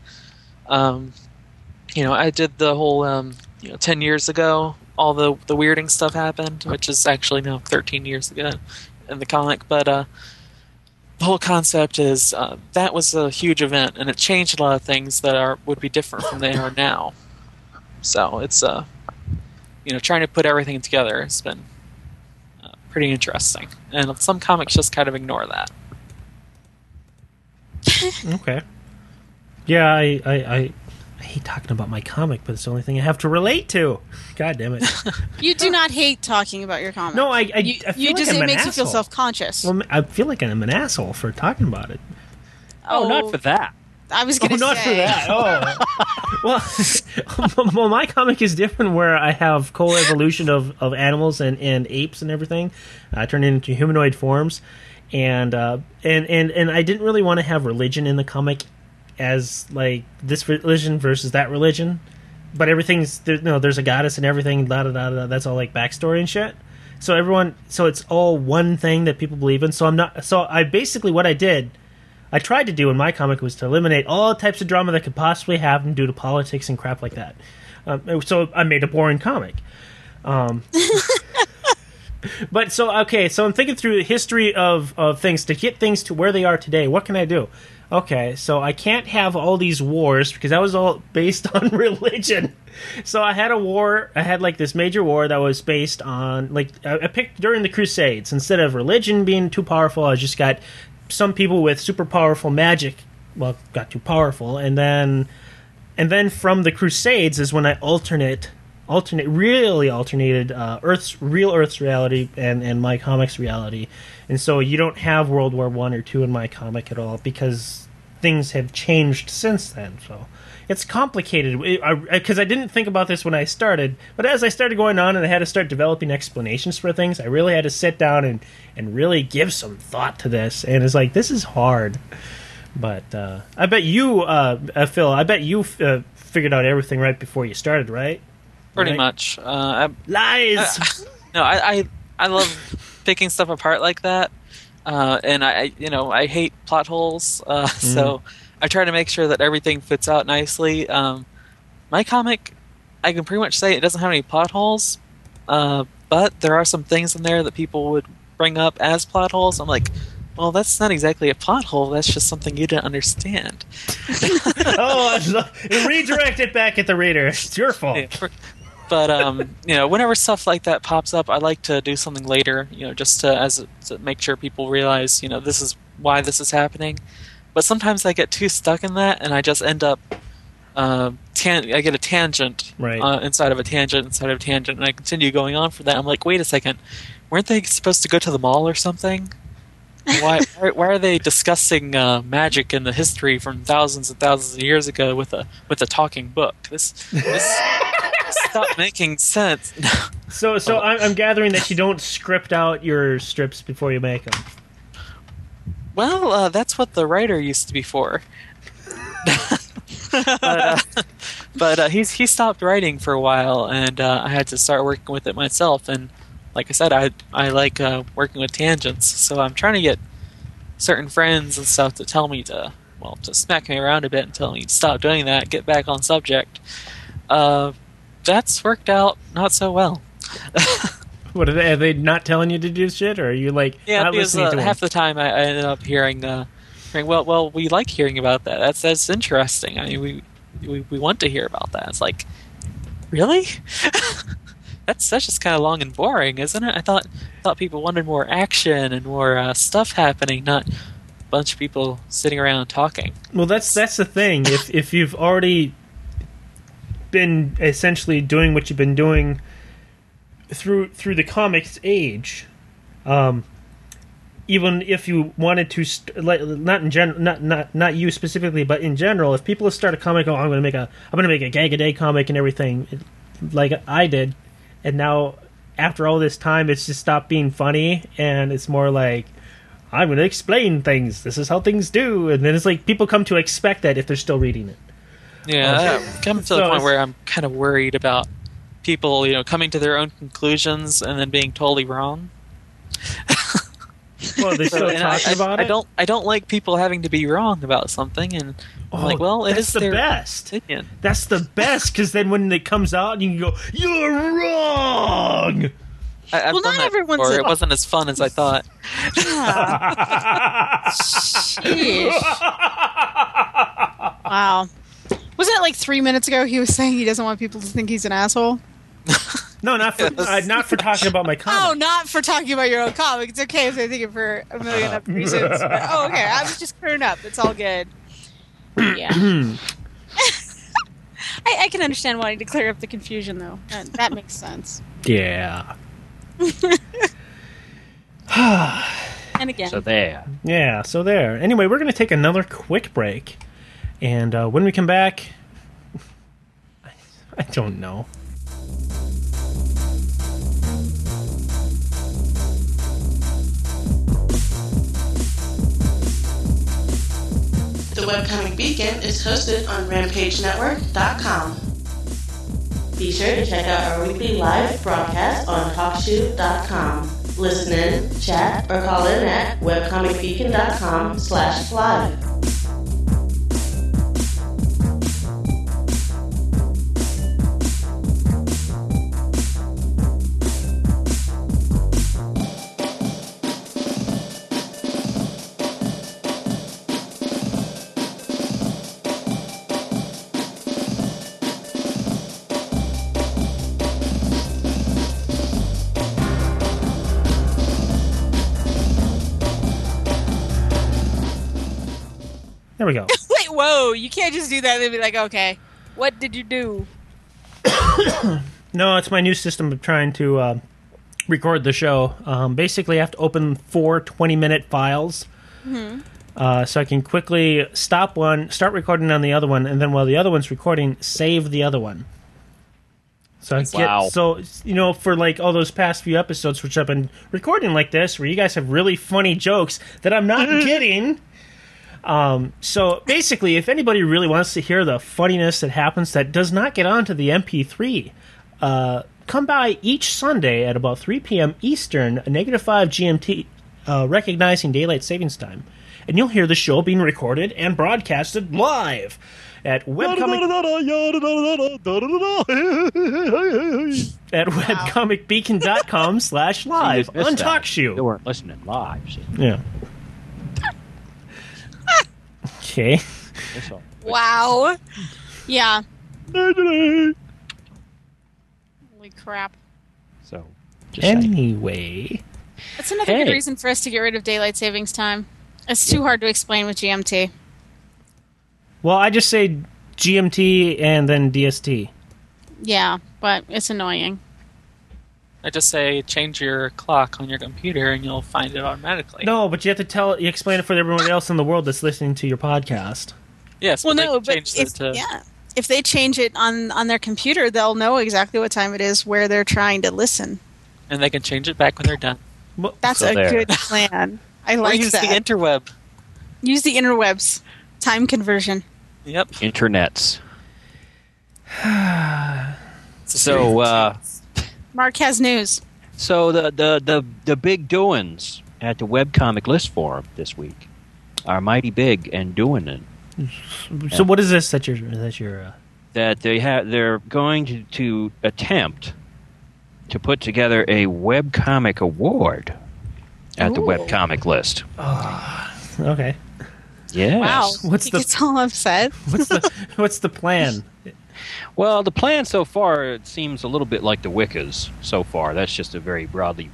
I did the whole 10 years ago, all the weirding stuff happened, which is actually now 13 years ago in the comic, but the whole concept is that was a huge event, and it changed a lot of things that would be different from they are now. So it's trying to put everything together has been pretty interesting, and some comics just kind of ignore that. Okay. Yeah, I hate talking about my comic, but it's the only thing I have to relate to. God damn it! You do not hate talking about your comic. No, I feel like I'm it an makes you feel asshole. self-conscious. Well, I feel like I'm an asshole for talking about it. Oh, not for that. I was going to say. Not for that. Oh. well, my comic is different where I have co-evolution of animals and apes and everything. I turn into humanoid forms. And I didn't really want to have religion in the comic as like this religion versus that religion. But everything's, there's a goddess and everything, that's all like backstory and shit. So it's all one thing that people believe in. What I tried to do in my comic was to eliminate all types of drama that could possibly happen due to politics and crap like that. So I made a boring comic. But so I'm thinking through the history of things to get things to where they are today. What can I do? Okay, so I can't have all these wars because that was all based on religion. So I had a war. I had like this major war that was based on like I picked during the Crusades. Instead of religion being too powerful, I just got some people with super powerful magic. Well, got too powerful, and then from the Crusades is when I alternated Earth's reality and my comic's reality, and so you don't have World War I or II in my comic at all because things have changed since then. So it's complicated because I didn't think about this when I started, but as I started going on and I had to start developing explanations for things, I really had to sit down and really give some thought to this. And it's like, this is hard. But I bet you, Phil, figured out everything right before you started, right? Pretty much. Lies! No, I love picking stuff apart like that. And I hate plot holes. So I try to make sure that everything fits out nicely. My comic, I can pretty much say it doesn't have any plot holes. But there are some things in there that people would bring up as plot holes. I'm like, well, that's not exactly a plot hole. That's just something you didn't understand. Redirect it back at the reader. It's your fault. Yeah, but whenever stuff like that pops up, I like to do something later. Just to make sure people realize, this is why this is happening. But sometimes I get too stuck in that, and I just end up. I get a tangent inside of a tangent inside of a tangent, and I continue going on for that. I'm like, wait a second, weren't they supposed to go to the mall or something? Why are they discussing magic and the history from thousands and thousands of years ago with a talking book? This stop making sense. So I'm gathering that you don't script out your strips before you make them. Well, that's what the writer used to be for. but he stopped writing for a while, and I had to start working with it myself. And like I said, I like working with tangents, so I'm trying to get certain friends and stuff to tell me to smack me around a bit and tell me to stop doing that, get back on subject. That's worked out not so well. What are they not telling you to do shit, or are you not because listening to half the time I ended up hearing, well, we like hearing about that. That's interesting. I mean, we want to hear about that. It's like, really? That's just kind of long and boring, isn't it? I thought people wanted more action and more stuff happening, not a bunch of people sitting around talking. Well, that's the thing. If you've already been essentially doing what you've been doing through the comics age, even if you wanted to, not in general, not you specifically, but in general, if people start a comic, I'm going to make a gag a day comic and everything, like I did. And now, after all this time, it's just stopped being funny, and it's more like, I'm going to explain things. This is how things do. And then it's like, people come to expect that if they're still reading it. Yeah, I'm coming to the point where I'm kind of worried about people, coming to their own conclusions and then being totally wrong. Well, they still talking about it? I don't like people having to be wrong about something, and I'm like, well, it is the their best. opinion. That's the best, because then when it comes out, you can go, "You're wrong." I've done that before. It wasn't as fun as I thought. Wow. Wasn't it like 3 minutes ago he was saying he doesn't want people to think he's an asshole? No, not for talking about my comic. Oh, not for talking about your own comic. It's okay if they think it for a million other reasons. Oh, okay. I was just clearing up. It's all good. Yeah. I can understand wanting to clear up the confusion, though. That makes sense. Yeah. And again. So there. Yeah, so there. Anyway, we're going to take another quick break. And when we come back, I don't know. The Webcomic Beacon is hosted on RampageNetwork.com. Be sure to check out our weekly live broadcast on TalkShoe.com. Listen in, chat, or call in at webcomicbeacon.com/live. There we go. Wait, whoa. You can't just do that and be like, okay, what did you do? No, it's my new system of trying to record the show. Basically, I have to open 4 20-minute files. Mm-hmm. so I can quickly stop one, start recording on the other one, and then while the other one's recording, save the other one. So I get for like all those past few episodes, which I've been recording like this, where you guys have really funny jokes that I'm not getting. So basically, if anybody really wants to hear the funniness that happens that does not get onto the MP3, come by each Sunday at about 3 p.m. Eastern, -5 GMT, recognizing daylight savings time, and you'll hear the show being recorded and broadcasted live at webcomicbeacon.com/live on TalkShoe. They weren't listening live. So. Yeah. Okay. Wow. Yeah. Holy crap. So, anyway. That's another good reason for us to get rid of daylight savings time. It's too hard to explain with GMT. Well, I just say GMT and then DST. Yeah, but it's annoying. I just say change your clock on your computer and you'll find it automatically. No, but you have to you explain it for everyone else in the world that's listening to your podcast. Yes, well, if they change it on their computer, they'll know exactly what time it is where they're trying to listen. And they can change it back when they're done. Well, that's good plan. I like use that. Use the interweb. Use the interwebs. Time conversion. Yep. Internets. So, Mark has news. So the big doings at the webcomic list forum this week are mighty big and doing it. So what is this that you're that they're going to attempt to put together a webcomic award at the webcomic list. Okay. Yes. Wow. He gets all upset. What's the plan? Well, the plan so far, it seems a little bit like the Wiccas so far. That's just a very broadly...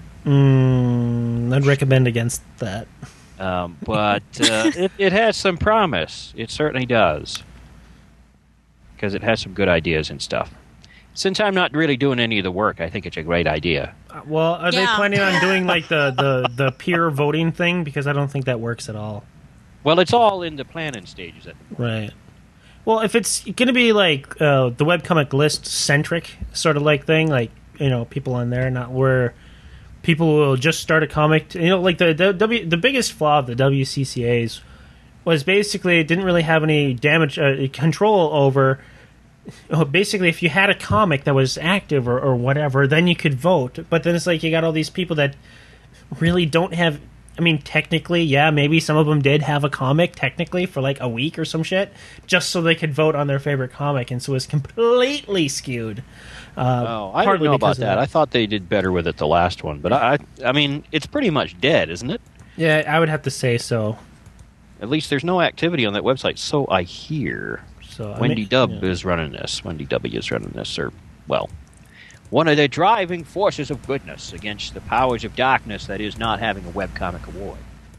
I'd recommend against that. But it has some promise. It certainly does. Because it has some good ideas and stuff. Since I'm not really doing any of the work, I think it's a great idea. Well, are they planning on doing like the peer voting thing? Because I don't think that works at all. Well, it's all in the planning stages at the moment. Right. Well, if it's going to be like the webcomic list centric sort of like thing, like people on there, not where people will just start a comic. Like the biggest flaw of the WCCA's was basically it didn't really have any control over. Basically, if you had a comic that was active or whatever, then you could vote. But then it's like you got all these people that really don't have. I mean, technically, yeah, maybe some of them did have a comic, technically, for like a week or some shit, just so they could vote on their favorite comic, and so it was completely skewed. I didn't know about that. I thought they did better with it the last one, but I mean, it's pretty much dead, isn't it? Yeah, I would have to say so. At least there's no activity on that website, so I hear. So Wendy Dub is running this. Wendy W is running this, or, well... one of the driving forces of goodness against the powers of darkness that is not having a webcomic award.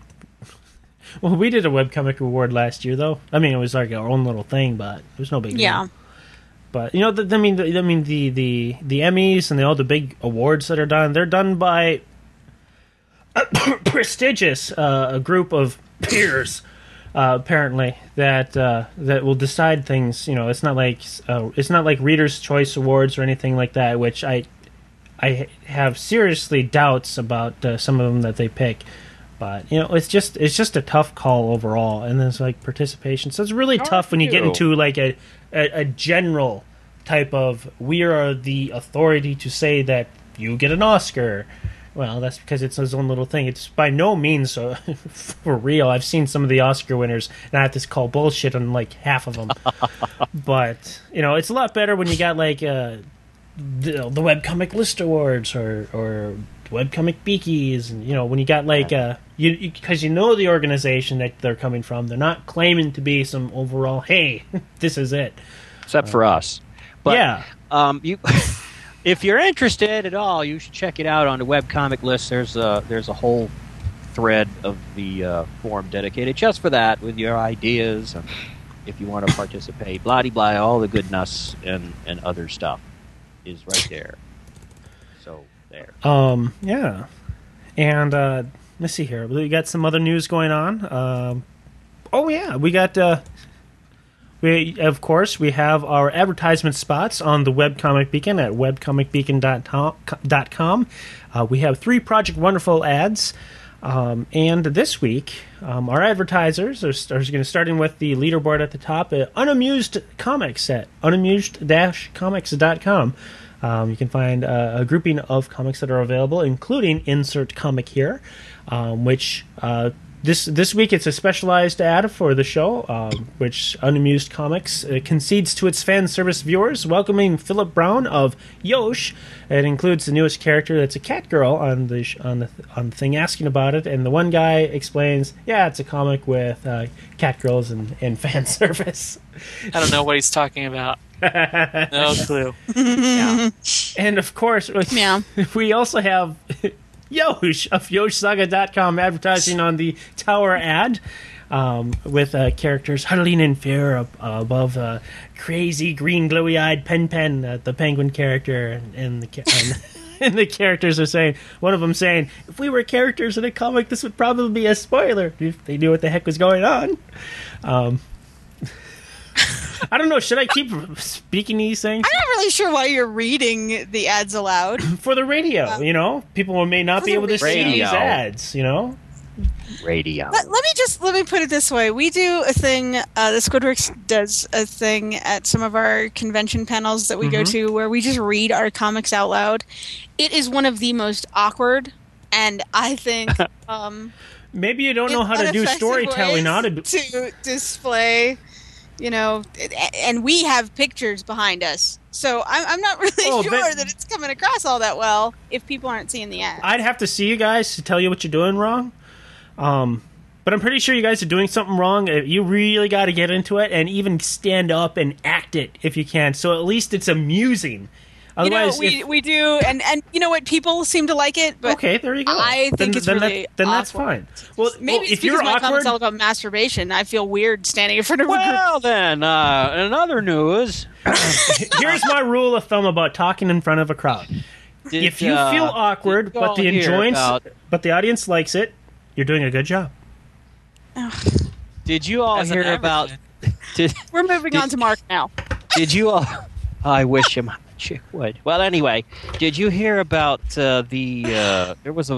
Well, we did a webcomic award last year, though. I mean, it was like our own little thing, but it was no big deal. Yeah. But the Emmys and all the big awards that are done, they're done by a prestigious group of peers. Apparently, that will decide things. It's not like Reader's Choice Awards or anything like that, which I have seriously doubts about some of them that they pick. But it's just a tough call overall, and there's like participation. So it's really tough when you get into like a general type of we are the authority to say that you get an Oscar. Well, that's because it's his own little thing. It's by no means for real. I've seen some of the Oscar winners, and I have to call bullshit on like half of them. But it's a lot better when you got like the Webcomic List Awards or Webcomic Beakies, and when you got like because the organization that they're coming from. They're not claiming to be some overall. Hey, this is it. Except for us. But, yeah. If you're interested at all, you should check it out on the webcomic list. There's a whole thread of the forum dedicated just for that, with your ideas, and if you want to participate, blah-de-blah, all the goodness and other stuff is right there. So, there. Yeah. And let's see here. We got some other news going on. Oh yeah, we got. We have our advertisement spots on the Webcomic Beacon at webcomicbeacon.com. We have 3 Project Wonderful ads. And this week, our advertisers are going to start in with the leaderboard at the top at Unamused Comics at unamused-comics.com. You can find a grouping of comics that are available, including Insert Comic Here, which this week it's a specialized ad for the show, which Unamused Comics concedes to its fan service viewers, welcoming Philip Brown of Yosh. It includes the newest character that's a cat girl on the thing asking about it, and the one guy explains, yeah, it's a comic with cat girls and fan service. I don't know what he's talking about. No clue. Yeah. And of course, we also have Yosh of YoshSaga.com advertising on the Tower ad with characters huddling in fear above crazy green glowy-eyed Pen, the penguin character, and the characters are saying, one of them saying, if we were characters in a comic, this would probably be a spoiler if they knew what the heck was going on. I don't know. Should I keep speaking these things? I'm not really sure why you're reading the ads aloud. For the radio, people may not be able to see these ads, Radio. Let me put it this way. We do a thing, the Squidworks does a thing at some of our convention panels that we go to where we just read our comics out loud. It is one of the most awkward, and I think... maybe you don't know how to do storytelling to display... and we have pictures behind us. So I'm not really sure that it's coming across all that well if people aren't seeing the ad. I'd have to see you guys to tell you what you're doing wrong. But I'm pretty sure you guys are doing something wrong. You really got to get into it and even stand up and act it if you can. So at least it's amusing. Otherwise, we do, and you know what? People seem to like it. But okay, there you go. I think it's really then awkward. That's fine. Well, maybe it's if you're my awkward, comments all about masturbation. I feel weird standing in front of a group. Well, then, in other news, here's my rule of thumb about talking in front of a crowd. If you feel awkward, but the audience likes it, you're doing a good job. Did you all hear about? We're moving on to Mark now. Did you all? I wish him. Would. Well, anyway, did you hear about there was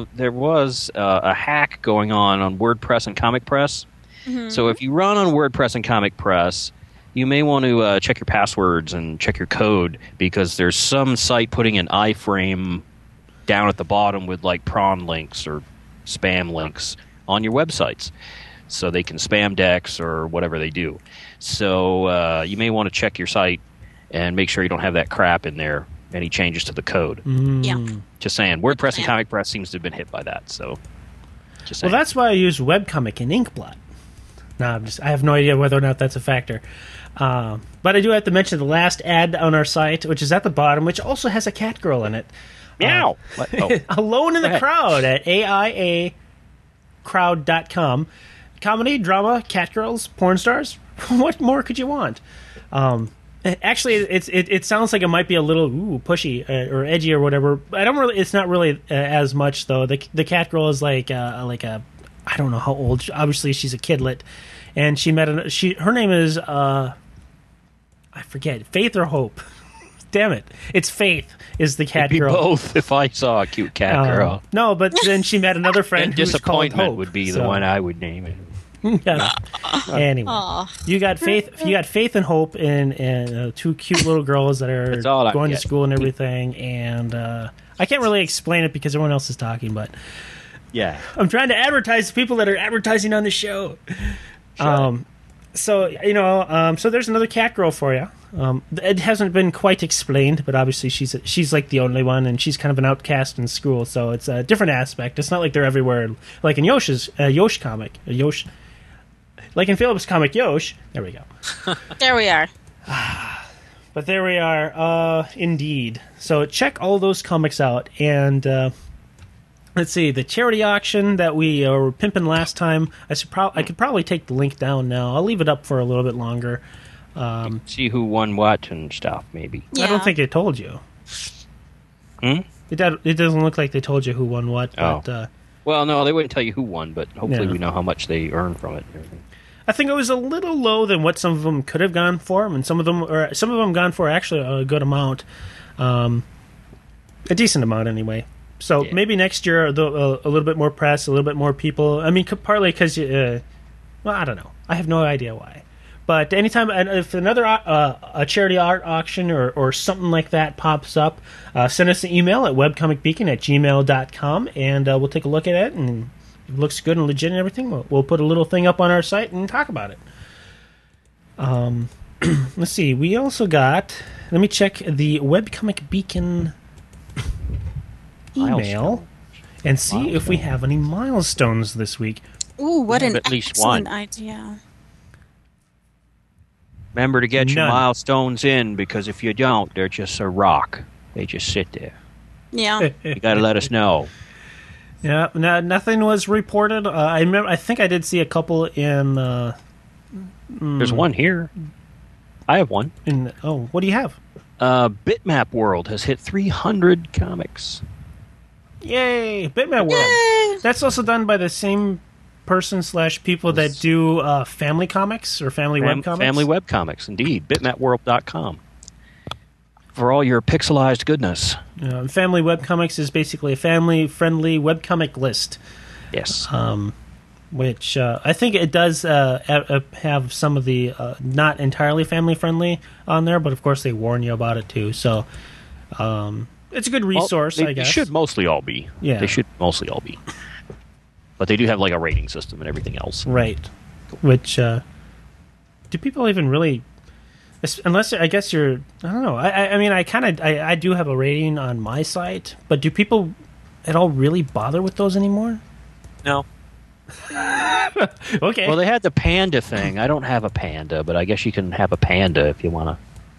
a hack going on WordPress and Comic Press? Mm-hmm. So if you run on WordPress and Comic Press, you may want to check your passwords and check your code, because there's some site putting an iframe down at the bottom with like prawn links or spam links on your websites, so they can spam decks or whatever they do. So you may want to check your site and make sure you don't have that crap in there, any changes to the code. Yeah. Just saying, WordPress and Comic Press seems to have been hit by that, so just saying. Well, that's why I use Webcomic and Inkblot. No, I have no idea whether or not that's a factor. But I do have to mention the last ad on our site, which is at the bottom, which also has a cat girl in it. Meow! Alone in the Crowd at aiacrowd.com. Comedy, drama, cat girls, porn stars. What more could you want? Actually, it sounds like it might be a little pushy or edgy or whatever. It's not really as much though. The cat girl is like a I don't know how old. Obviously, she's a kidlet, and her name is I forget, Faith or Hope. Damn it, it's Faith is the cat girl. Both. If I saw a cute cat girl, no, but then she met another friend. And who's called Hope, would be the one I would name it. Anyway, you got Faith and Hope, and 2 cute little girls that are going to school and everything. And I can't really explain it because everyone else is talking, but yeah, I'm trying to advertise the people that are advertising on the show. So there's another cat girl for you. It hasn't been quite explained, but obviously she's like the only one, and she's kind of an outcast in school. So it's a different aspect. It's not like they're everywhere, like in Yosh comic, like in Philip's comic Yosh. There we go. There we are. But there we are, indeed. So check all those comics out, and let's see, the charity auction that we were pimping last time. I could probably take the link down now. I'll leave it up for a little bit longer. See who won what and stuff, maybe. Yeah. I don't think they told you. It doesn't look like they told you who won what. But, well, no, they wouldn't tell you who won, but hopefully we know how much they earned from it. I think it was a little low than what some of them could have gone for, and some of them gone for actually a good amount, a decent amount anyway. So maybe next year a little bit more press, a little bit more people. I mean, partly because well, I don't know. I have no idea why. But anytime, if another a charity art auction or something like that pops up, send us an email at webcomicbeacon@gmail.com, and we'll take a look at it, and if it looks good and legit and everything, we'll put a little thing up on our site and talk about it. Let's see. We also got... Let me check the Webcomic Beacon email and see if we have any milestones this week. Ooh, what an at least excellent one idea. Remember to get your None. milestones in, because if you don't, they're just a rock. They just sit there. Yeah. You got to let us know. Yeah, nothing was reported. I think I did see a couple in... There's one here. I have one. What do you have? Bitmap World has hit 300 comics. Yay! Bitmap World. Yay! That's also done by the same person / people that do Family Comics or Family Webcomics. Family Webcomics, indeed. Bitmapworld.com. For all your pixelized goodness. Family Webcomics is basically a family-friendly webcomic list. Yes. Which I think it does have some of the not entirely family-friendly on there, but of course they warn you about it too. So it's a good resource, I guess. They should mostly all be. Yeah. They should mostly all be. But they do have like a rating system and everything else. Right. Which, do people even really... Unless, I guess you're... I don't know. I mean, I do have a rating on my site, but do people at all really bother with those anymore? No. Okay. Well, they had the panda thing. I don't have a panda, but I guess you can have a panda if you want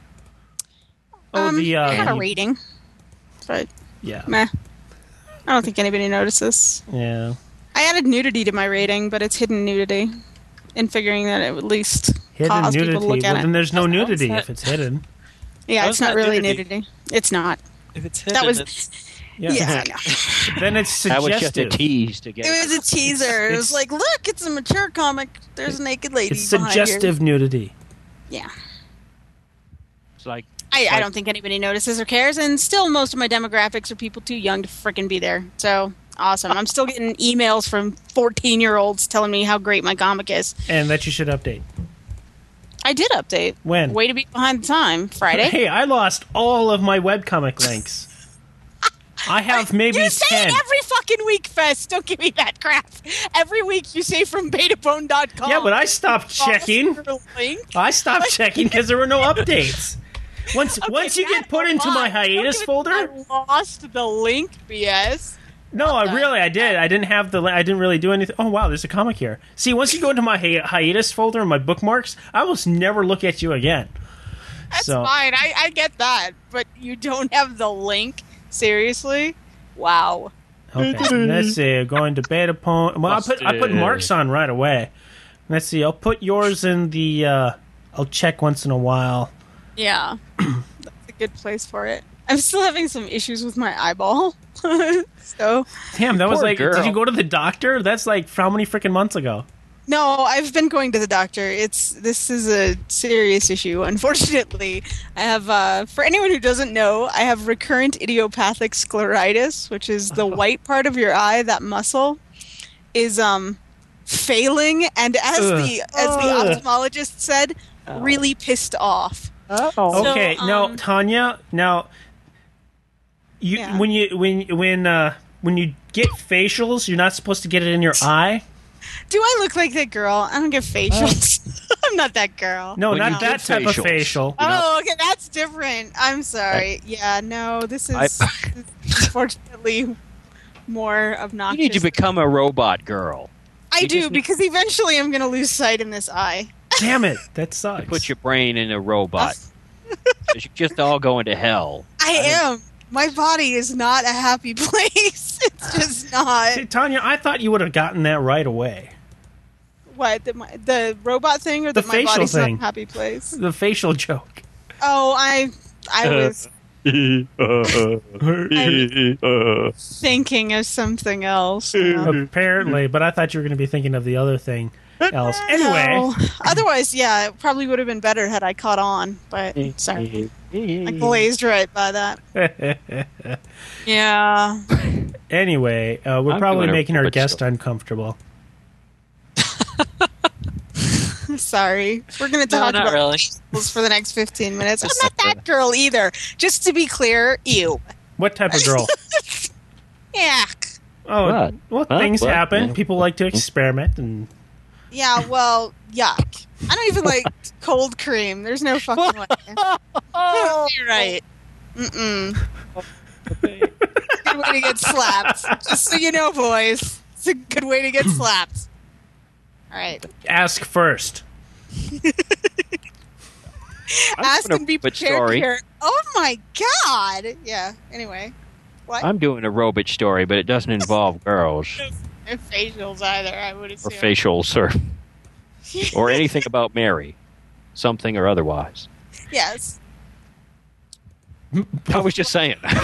to. I had a rating. But, yeah. meh. I don't think anybody notices. Yeah. I added nudity to my rating, but it's hidden nudity. In figuring that it would at least Hidden cause nudity. people to look at Well, it. then there's no nudity that? if it's hidden. Yeah, How's it's not that really nudity? nudity. It's not. If it's hidden, That was... it's... Yeah. Yeah, I know. Then it's That suggestive. was just a tease to get. It was a teaser. It was like, look, it's a mature comic. There's a naked lady It's behind suggestive nudity. here. Yeah. It's like I don't think anybody notices or cares, and still most of my demographics are people too young to frickin' be there. So, awesome. I'm still getting emails from 14-year-olds telling me how great my comic is. And that you should update. I did update. When? Way to be behind the time. Friday. Hey, I lost all of my webcomic links. I have maybe You say 10. it every fucking week, Fest. Don't give me that crap. Every week you say from betabone.com. Yeah, but I stopped checking. I stopped checking because there were no updates. Once you get put into my hiatus folder. I lost the link, BS. No, I did. I didn't have I didn't really do anything. Oh wow, there's a comic here. See, once you go into my hiatus folder and my bookmarks, I almost never look at you again. That's fine. I get that, but you don't have the link. Seriously? Wow. Okay, let's see. Going to beta pwn. Well, I put marks on right away. Let's see. I'll put yours in the. I'll check once in a while. Yeah, that's a good place for it. I'm still having some issues with my eyeball. So. Damn, that was Poor like. girl. Did you go to the doctor? That's like how many freaking months ago? No, I've been going to the doctor. This is a serious issue. Unfortunately, I have. For anyone who doesn't know, I have recurrent idiopathic scleritis, which is the white part of your eye, that muscle, is failing, and as the ophthalmologist said, really pissed off. oh. Okay, now Tanya, when you get facials, you're not supposed to get it in your eye. Do I look like that girl? I don't get facials. I'm not that girl. No, When not you that get type of facials. facial. Oh, okay, that's different. I'm sorry. Yeah, no, this is unfortunately more obnoxious. You need to become a robot girl. I you do, just need- because eventually I'm going to lose sight in this eye. Damn it, that sucks. Put your brain in a robot. You should just all go into hell. I am. My body is not a happy place. It's just not. See, Tanya, I thought you would have gotten that right away. What, the robot thing, or The that my facial body's thing. not a happy place? The facial joke. Oh, I was thinking of something else. Apparently, but I thought you were going to be thinking of the other thing. else. Anyway. No. Otherwise, yeah, it probably would have been better had I caught on, but sorry. I glazed right by that. Yeah. Anyway, we're probably making our guest uncomfortable. Sorry. We're going to talk about facials for the next 15 minutes. I'm not that girl either. Just to be clear, ew. What type of girl? Yeah. Oh, well, things happen. Yeah. People like to experiment. And yeah, well, yuck. I don't even like cold cream. There's no fucking way. You're right. Mm-mm. Good way to get slapped. Just so you know, boys. It's a good way to get slapped. All right. Ask first. Ask and be prepared here. Oh my god! Yeah. Anyway, what? I'm doing a robot story, but it doesn't involve girls. No facials either. I would assume. Or facials, or anything about Mary, something or otherwise. Yes. I was just saying. He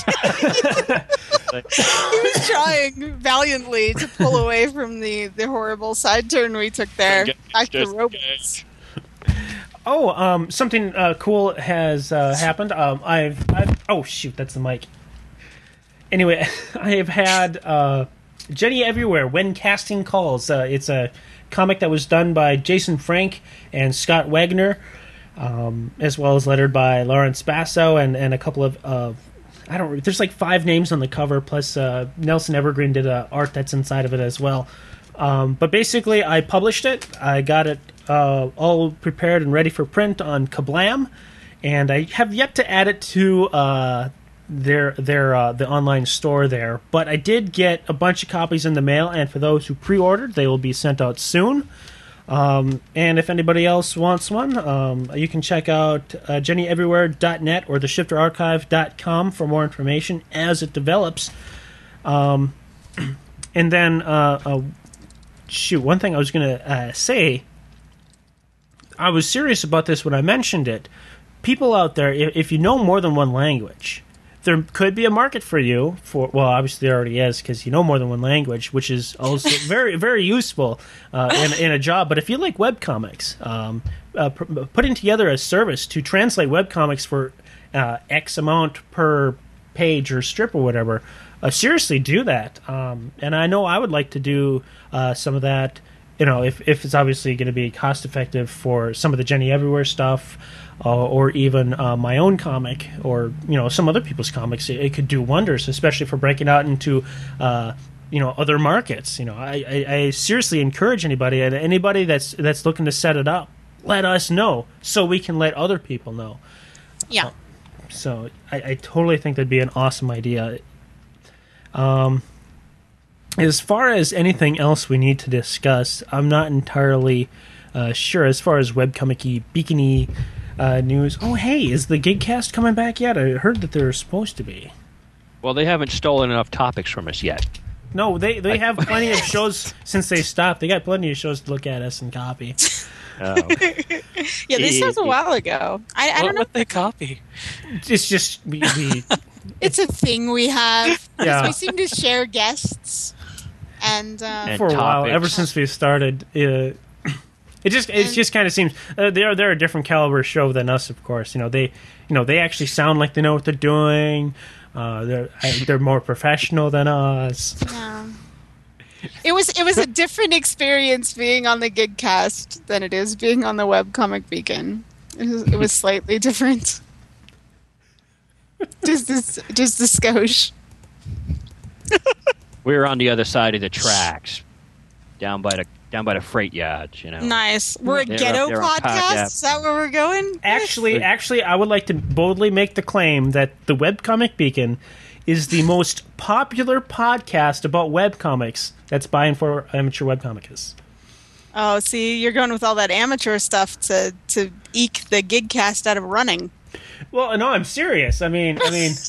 was trying valiantly to pull away from the horrible side turn we took there. Back to robots. Oh, something cool has happened. Oh shoot, that's the mic. Anyway, I have had Jenny Everywhere When Casting Calls. It's a comic that was done by Jason Frank and Scott Wagner. As well as lettered by Lawrence Basso and a couple of there's like 5 names on the cover, plus Nelson Evergreen did art that's inside of it as well. But basically, I published it. I got it all prepared and ready for print on Kablam, and I have yet to add it to the online store there. But I did get a bunch of copies in the mail, and for those who pre-ordered, they will be sent out soon. And if anybody else wants one, you can check out JennyEverywhere.net or theshifterarchive.com for more information as it develops. And then, one thing I was going to say, I was serious about this when I mentioned it. People out there, if you know more than one language, there could be a market for you obviously there already is because you know more than one language, which is also very, very useful in a job. But if you like webcomics, putting together a service to translate webcomics for X amount per page or strip or whatever, seriously do that. And I know I would like to do some of that, if it's obviously going to be cost effective for some of the Jenny Everywhere stuff. Or even my own comic, or some other people's comics, it could do wonders, especially for breaking out into other markets. I seriously encourage anybody that's looking to set it up, let us know so we can let other people know. Yeah. So I totally think that'd be an awesome idea. As far as anything else we need to discuss, I'm not entirely sure. As far as webcomic-y, beacon-y news. Oh, hey, is the Gigcast coming back yet? I heard that they're supposed to be. Well, they haven't stolen enough topics from us yet. No, they have plenty of shows since they stopped. They got plenty of shows to look at us and copy. Oh. Yeah, this was a while ago. I don't know what they copy. It's just we it's a thing we have. Yeah. We seem to share guests and for a while, ever since we started. It just kind of seems they're a different caliber show than us, of course. They actually sound like they know what they're doing. They're more professional than us. Yeah. It was a different experience being on the Gigcast than it is being on the Webcomic Beacon. It was slightly different. Just the skosh. We were on the other side of the tracks, down by the freight yards, Nice. We're a ghetto podcast? Is that where we're going? Actually, I would like to boldly make the claim that the Webcomic Beacon is the most popular podcast about webcomics that's by and for amateur webcomics. Oh, see, you're going with all that amateur stuff to eke the Gigcast out of running. Well, no, I'm serious. I mean,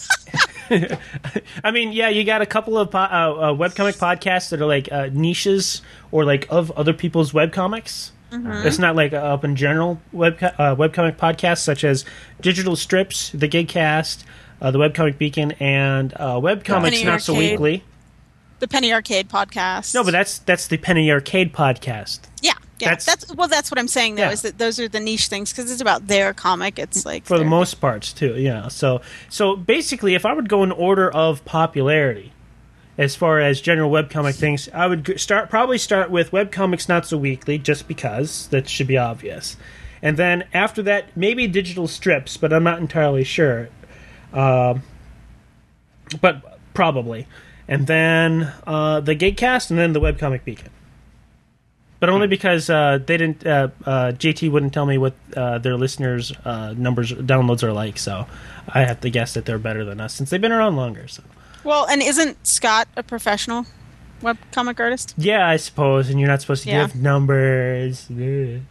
yeah, you got a couple of webcomic podcasts that are like niches or like of other people's webcomics. Mm-hmm. It's not like up in general webcomic podcasts such as Digital Strips, the Gigcast, the Webcomic Beacon, and Webcomics Not So Weekly. The Penny Arcade podcast. No, but that's the Penny Arcade podcast. Yeah. Yeah, that's what I'm saying though, is that those are the niche things because it's about their comic. It's like for the most parts too. Yeah. So basically, if I would go in order of popularity, as far as general webcomic things, I would probably start with Webcomics Not So Weekly, just because that should be obvious, and then after that maybe digital strips, but I'm not entirely sure. But probably, and then the Gatecast, and then the Webcomic Beacon. But only because they didn't. JT wouldn't tell me what their listeners' downloads are like, so I have to guess that they're better than us since they've been around longer. So. Well, and isn't Scott a professional webcomic artist? Yeah, I suppose, and you're not supposed to give numbers. No.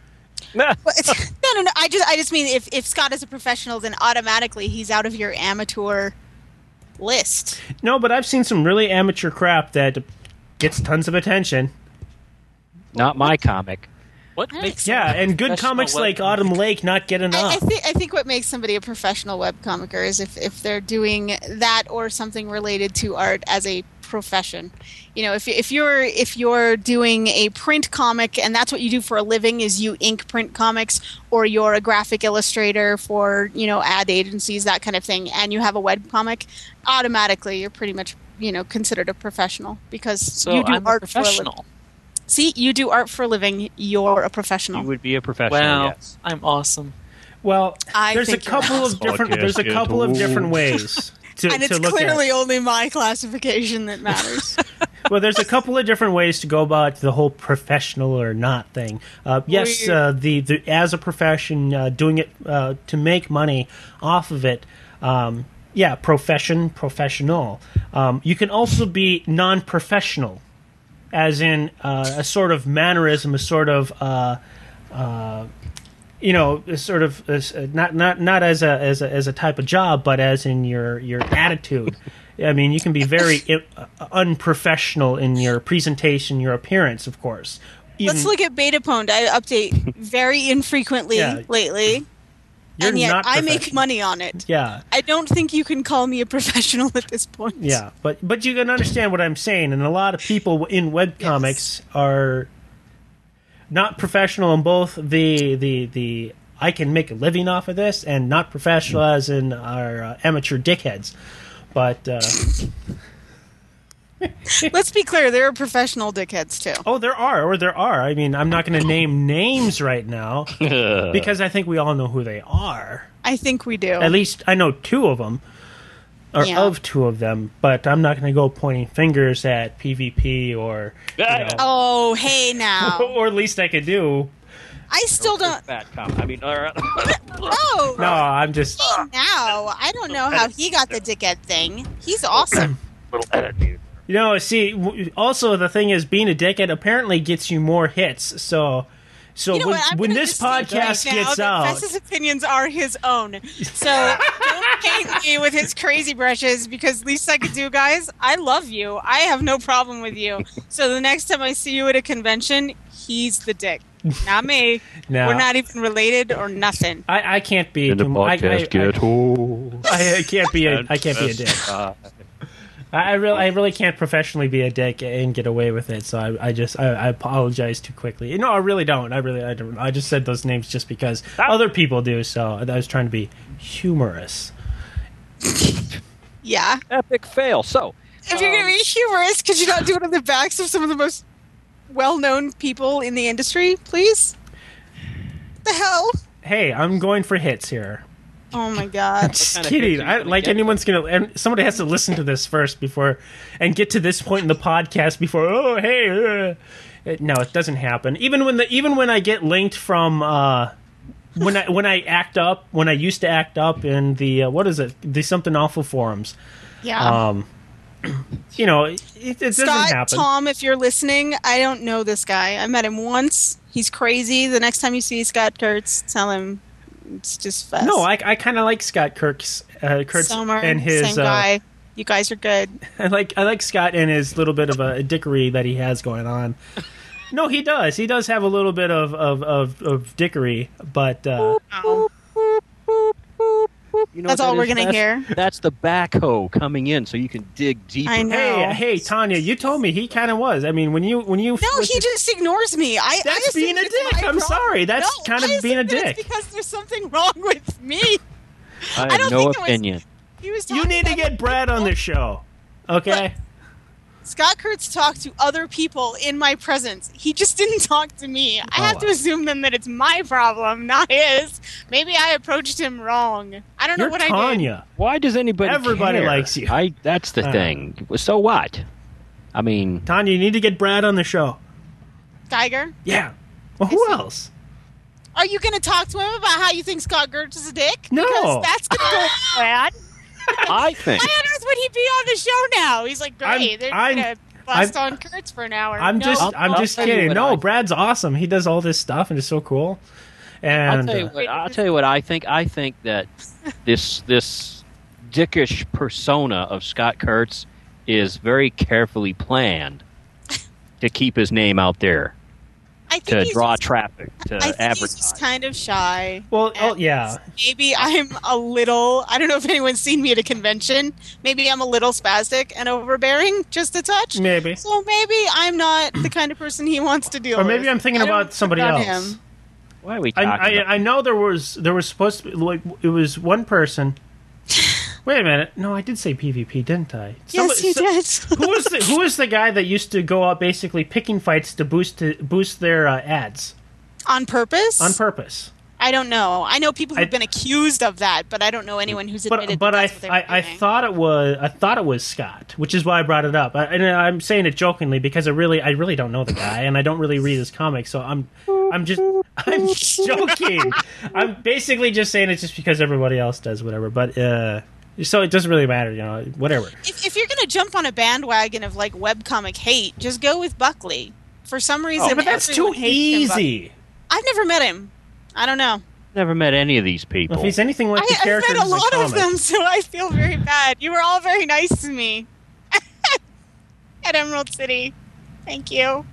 I just mean if Scott is a professional, then automatically he's out of your amateur list. No, but I've seen some really amateur crap that gets tons of attention. Not my comic. What makes and good comics like Autumn Lake not get enough. I think what makes somebody a professional webcomicer is if they're doing that or something related to art as a profession. You know, if you're doing a print comic and that's what you do for a living is you ink print comics, or you're a graphic illustrator for, you know, ad agencies, that kind of thing, and you have a webcomic, automatically you're pretty much, you know, considered a professional because you do art for a living. See, you do art for a living. You're a professional. You would be a professional. Wow, yes. I'm awesome. Well, there's a couple of different ways to and it's look clearly at. only my classification that matters. Well, there's a couple of different ways to go about the whole professional or not thing. Yes, the as a profession, doing it to make money off of it. Professional. You can also be non-professional. As in a sort of mannerism, a sort of, not as a type of job, but as in your attitude. I mean, you can be very unprofessional in your presentation, your appearance, of course. Let's look at Betapwned. I update very infrequently lately. And yet I make money on it. Yeah. I don't think you can call me a professional at this point. Yeah, but you can understand what I'm saying. And a lot of people in webcomics are not professional in both the I can make a living off of this and not professional as in our amateur dickheads. But let's be clear, there are professional dickheads too. Oh, there are. I mean, I'm not going to name names right now because I think we all know who they are. I think we do. At least I know two of them, or of two of them, but I'm not going to go pointing fingers at PvP or... Oh, hey now. Or at least I could do. I still don't... No, I'm just... Hey now. I don't know how he got the dickhead thing. He's awesome. Little attitude. You know, see, also the thing is, being a dickhead apparently gets you more hits. So when this podcast gets out, Fess's opinions are his own. So don't paint me with his crazy brushes, because least I could do, guys, I love you. I have no problem with you. So the next time I see you at a convention, he's the dick, not me. No. We're not even related or nothing. I can't be. In the podcast I can't be a dick. I really can't professionally be a dick and get away with it, so I apologize too quickly. You know, I really don't. I don't. I just said those names just because other people do, so I was trying to be humorous. Yeah. Epic fail. So, if you're going to be humorous, could you not do it on the backs of some of the most well-known people in the industry, please? The hell? Hey, I'm going for hits here. Oh my god! Just kidding. Anyone's gonna. And somebody has to listen to this first before, and get to this point in the podcast before. Oh, hey. No, it doesn't happen. Even when I get linked from when I used to act up in the what is it, the Something Awful forums. Yeah. You know, it doesn't happen. Tom, if you're listening, I don't know this guy. I met him once. He's crazy. The next time you see Scott Kurtz, tell him. It's just fast. No, I kind of like Scott Kurtz Sommer, and his same guy. You guys are good. I like Scott and his little bit of a dickery that he has going on. No, he does. He does have a little bit of dickery, but You know That's what all that we're is? going to hear. That's the backhoe coming in, so you can dig deeper. I know. Hey, Tanya, you told me he kind of was. I mean, when you No, he just ignores me. That's being a dick. I'm sorry. That's kind of being a dick. It's because there's something wrong with me. I have no opinion. He was You need to get Brad on the show. Okay? Scott Kurtz talked to other people in my presence. He just didn't talk to me. I have to assume then that it's my problem, not his. Maybe I approached him wrong. I don't know what Tanya. I did. Why does anybody Everybody care? likes you. That's the thing. So what? I mean... Tanya, you need to get Brad on the show. Geiger? Yeah. Well, who else? Are you going to talk to him about how you think Scott Kurtz is a dick? No. Because that's going to go bad. I think... Why on earth would he be on the show now? He's like, great, they're going to bust on Kurtz for an hour. I'm just tell you kidding. what No, Brad's awesome. He does all this stuff and it's so cool. And I'll tell you what I think. I think that this dickish persona of Scott Kurtz is very carefully planned to keep his name out there. I think to draw traffic, to I think advertise. he's just kind of shy. Well, yeah. Maybe I'm a little, I don't know if anyone's seen me at a convention. Maybe I'm a little spastic and overbearing, just a touch. Maybe. So maybe I'm not the kind of person he wants to deal with. Or maybe I'm thinking about somebody else. Him. Why are we talking about? I know there was supposed to be, like, it was one person. Wait a minute. No, I did say PvP, didn't I? Yes, you did. who was the guy that used to go out basically picking fights to boost their ads? On purpose? On purpose. I don't know. I know people who've been accused of that, but I don't know anyone who's admitted. But that's what they were I doing. thought it was Scott, which is why I brought it up. And I'm saying it jokingly because I really don't know the guy and I don't really read his comics, so I'm joking. I'm basically just saying it just because everybody else does whatever. But so it doesn't really matter, whatever. If you're gonna jump on a bandwagon of like webcomic hate, just go with Buckley. For some reason, but that's too easy. I've never met him. I don't know. Never met any of these people. If he's anything like the characters I've met a lot in the of them, so I feel very bad. You were all very nice to me at Emerald City. Thank you.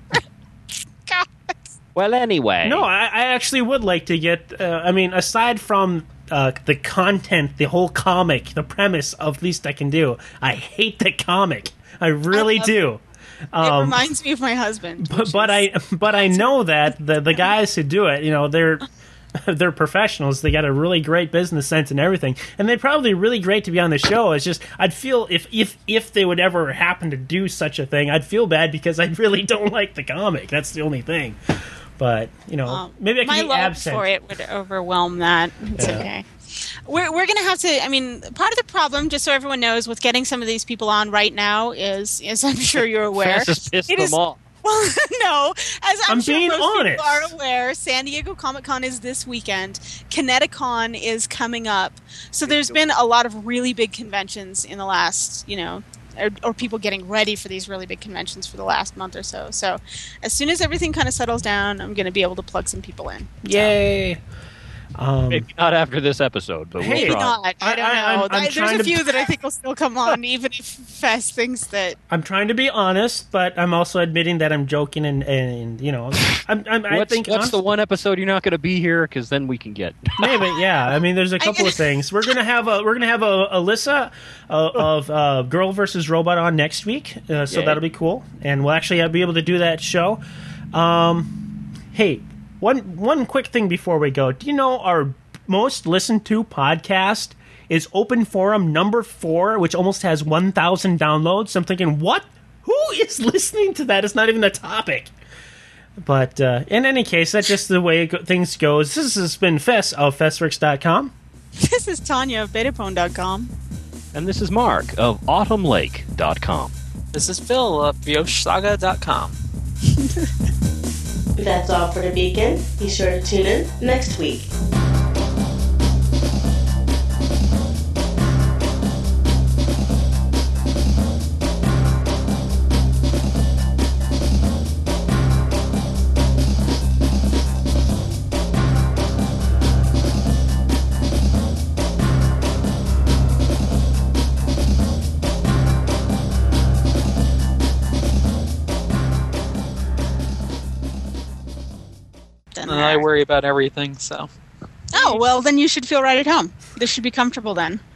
God. Well, anyway. No, I actually would like to get. Aside from the content, the whole comic, the premise of Least I Can Do, I hate the comic. I really do. It reminds me of my husband. But I know that the guys who do it, they're professionals. They got a really great business sense and everything, and they're probably really great to be on the show. It's just I'd feel if they would ever happen to do such a thing, I'd feel bad because I really don't like the comic. That's the only thing. But maybe I can my be love absent. for it would overwhelm that. It's okay. We're going to have to. I mean, part of the problem, just so everyone knows, with getting some of these people on right now is I'm sure you're aware. Just piss them off. Well, no, as I'm sure being most honest. people are aware, San Diego Comic-Con is this weekend. Kineticon is coming up. So there's been a lot of really big conventions in the last, or people getting ready for these really big conventions for the last month or so. So as soon as everything kind of settles down, I'm going to be able to plug some people in. Yay! Maybe not after this episode, but Maybe we'll try. not. I don't know. There's a few that I think will still come on, even if Fest thinks that. I'm trying to be honest, but I'm also admitting that I'm joking, and I think what's the one episode you're not going to be here? Because then we can get maybe, yeah. I mean, there's a couple of things. We're gonna have Alyssa of Girl vs. Robot on next week, so that'll be cool, and we'll actually be able to do that show. Hey. One quick thing before we go. Do you know our most listened to podcast is Open Forum number 4, which almost has 1,000 downloads? I'm thinking, what? Who is listening to that? It's not even a topic. But in any case, that's just the way things go. This has been Fess of Fessworks.com. This is Tanya of Betapone.com. And this is Mark of AutumnLake.com. This is Phil of Yoshsaga.com. That's all for the Beacon. Be sure to tune in next week. I worry about everything, so. Oh, Oh, well, then you should feel right at home. This should be comfortable then.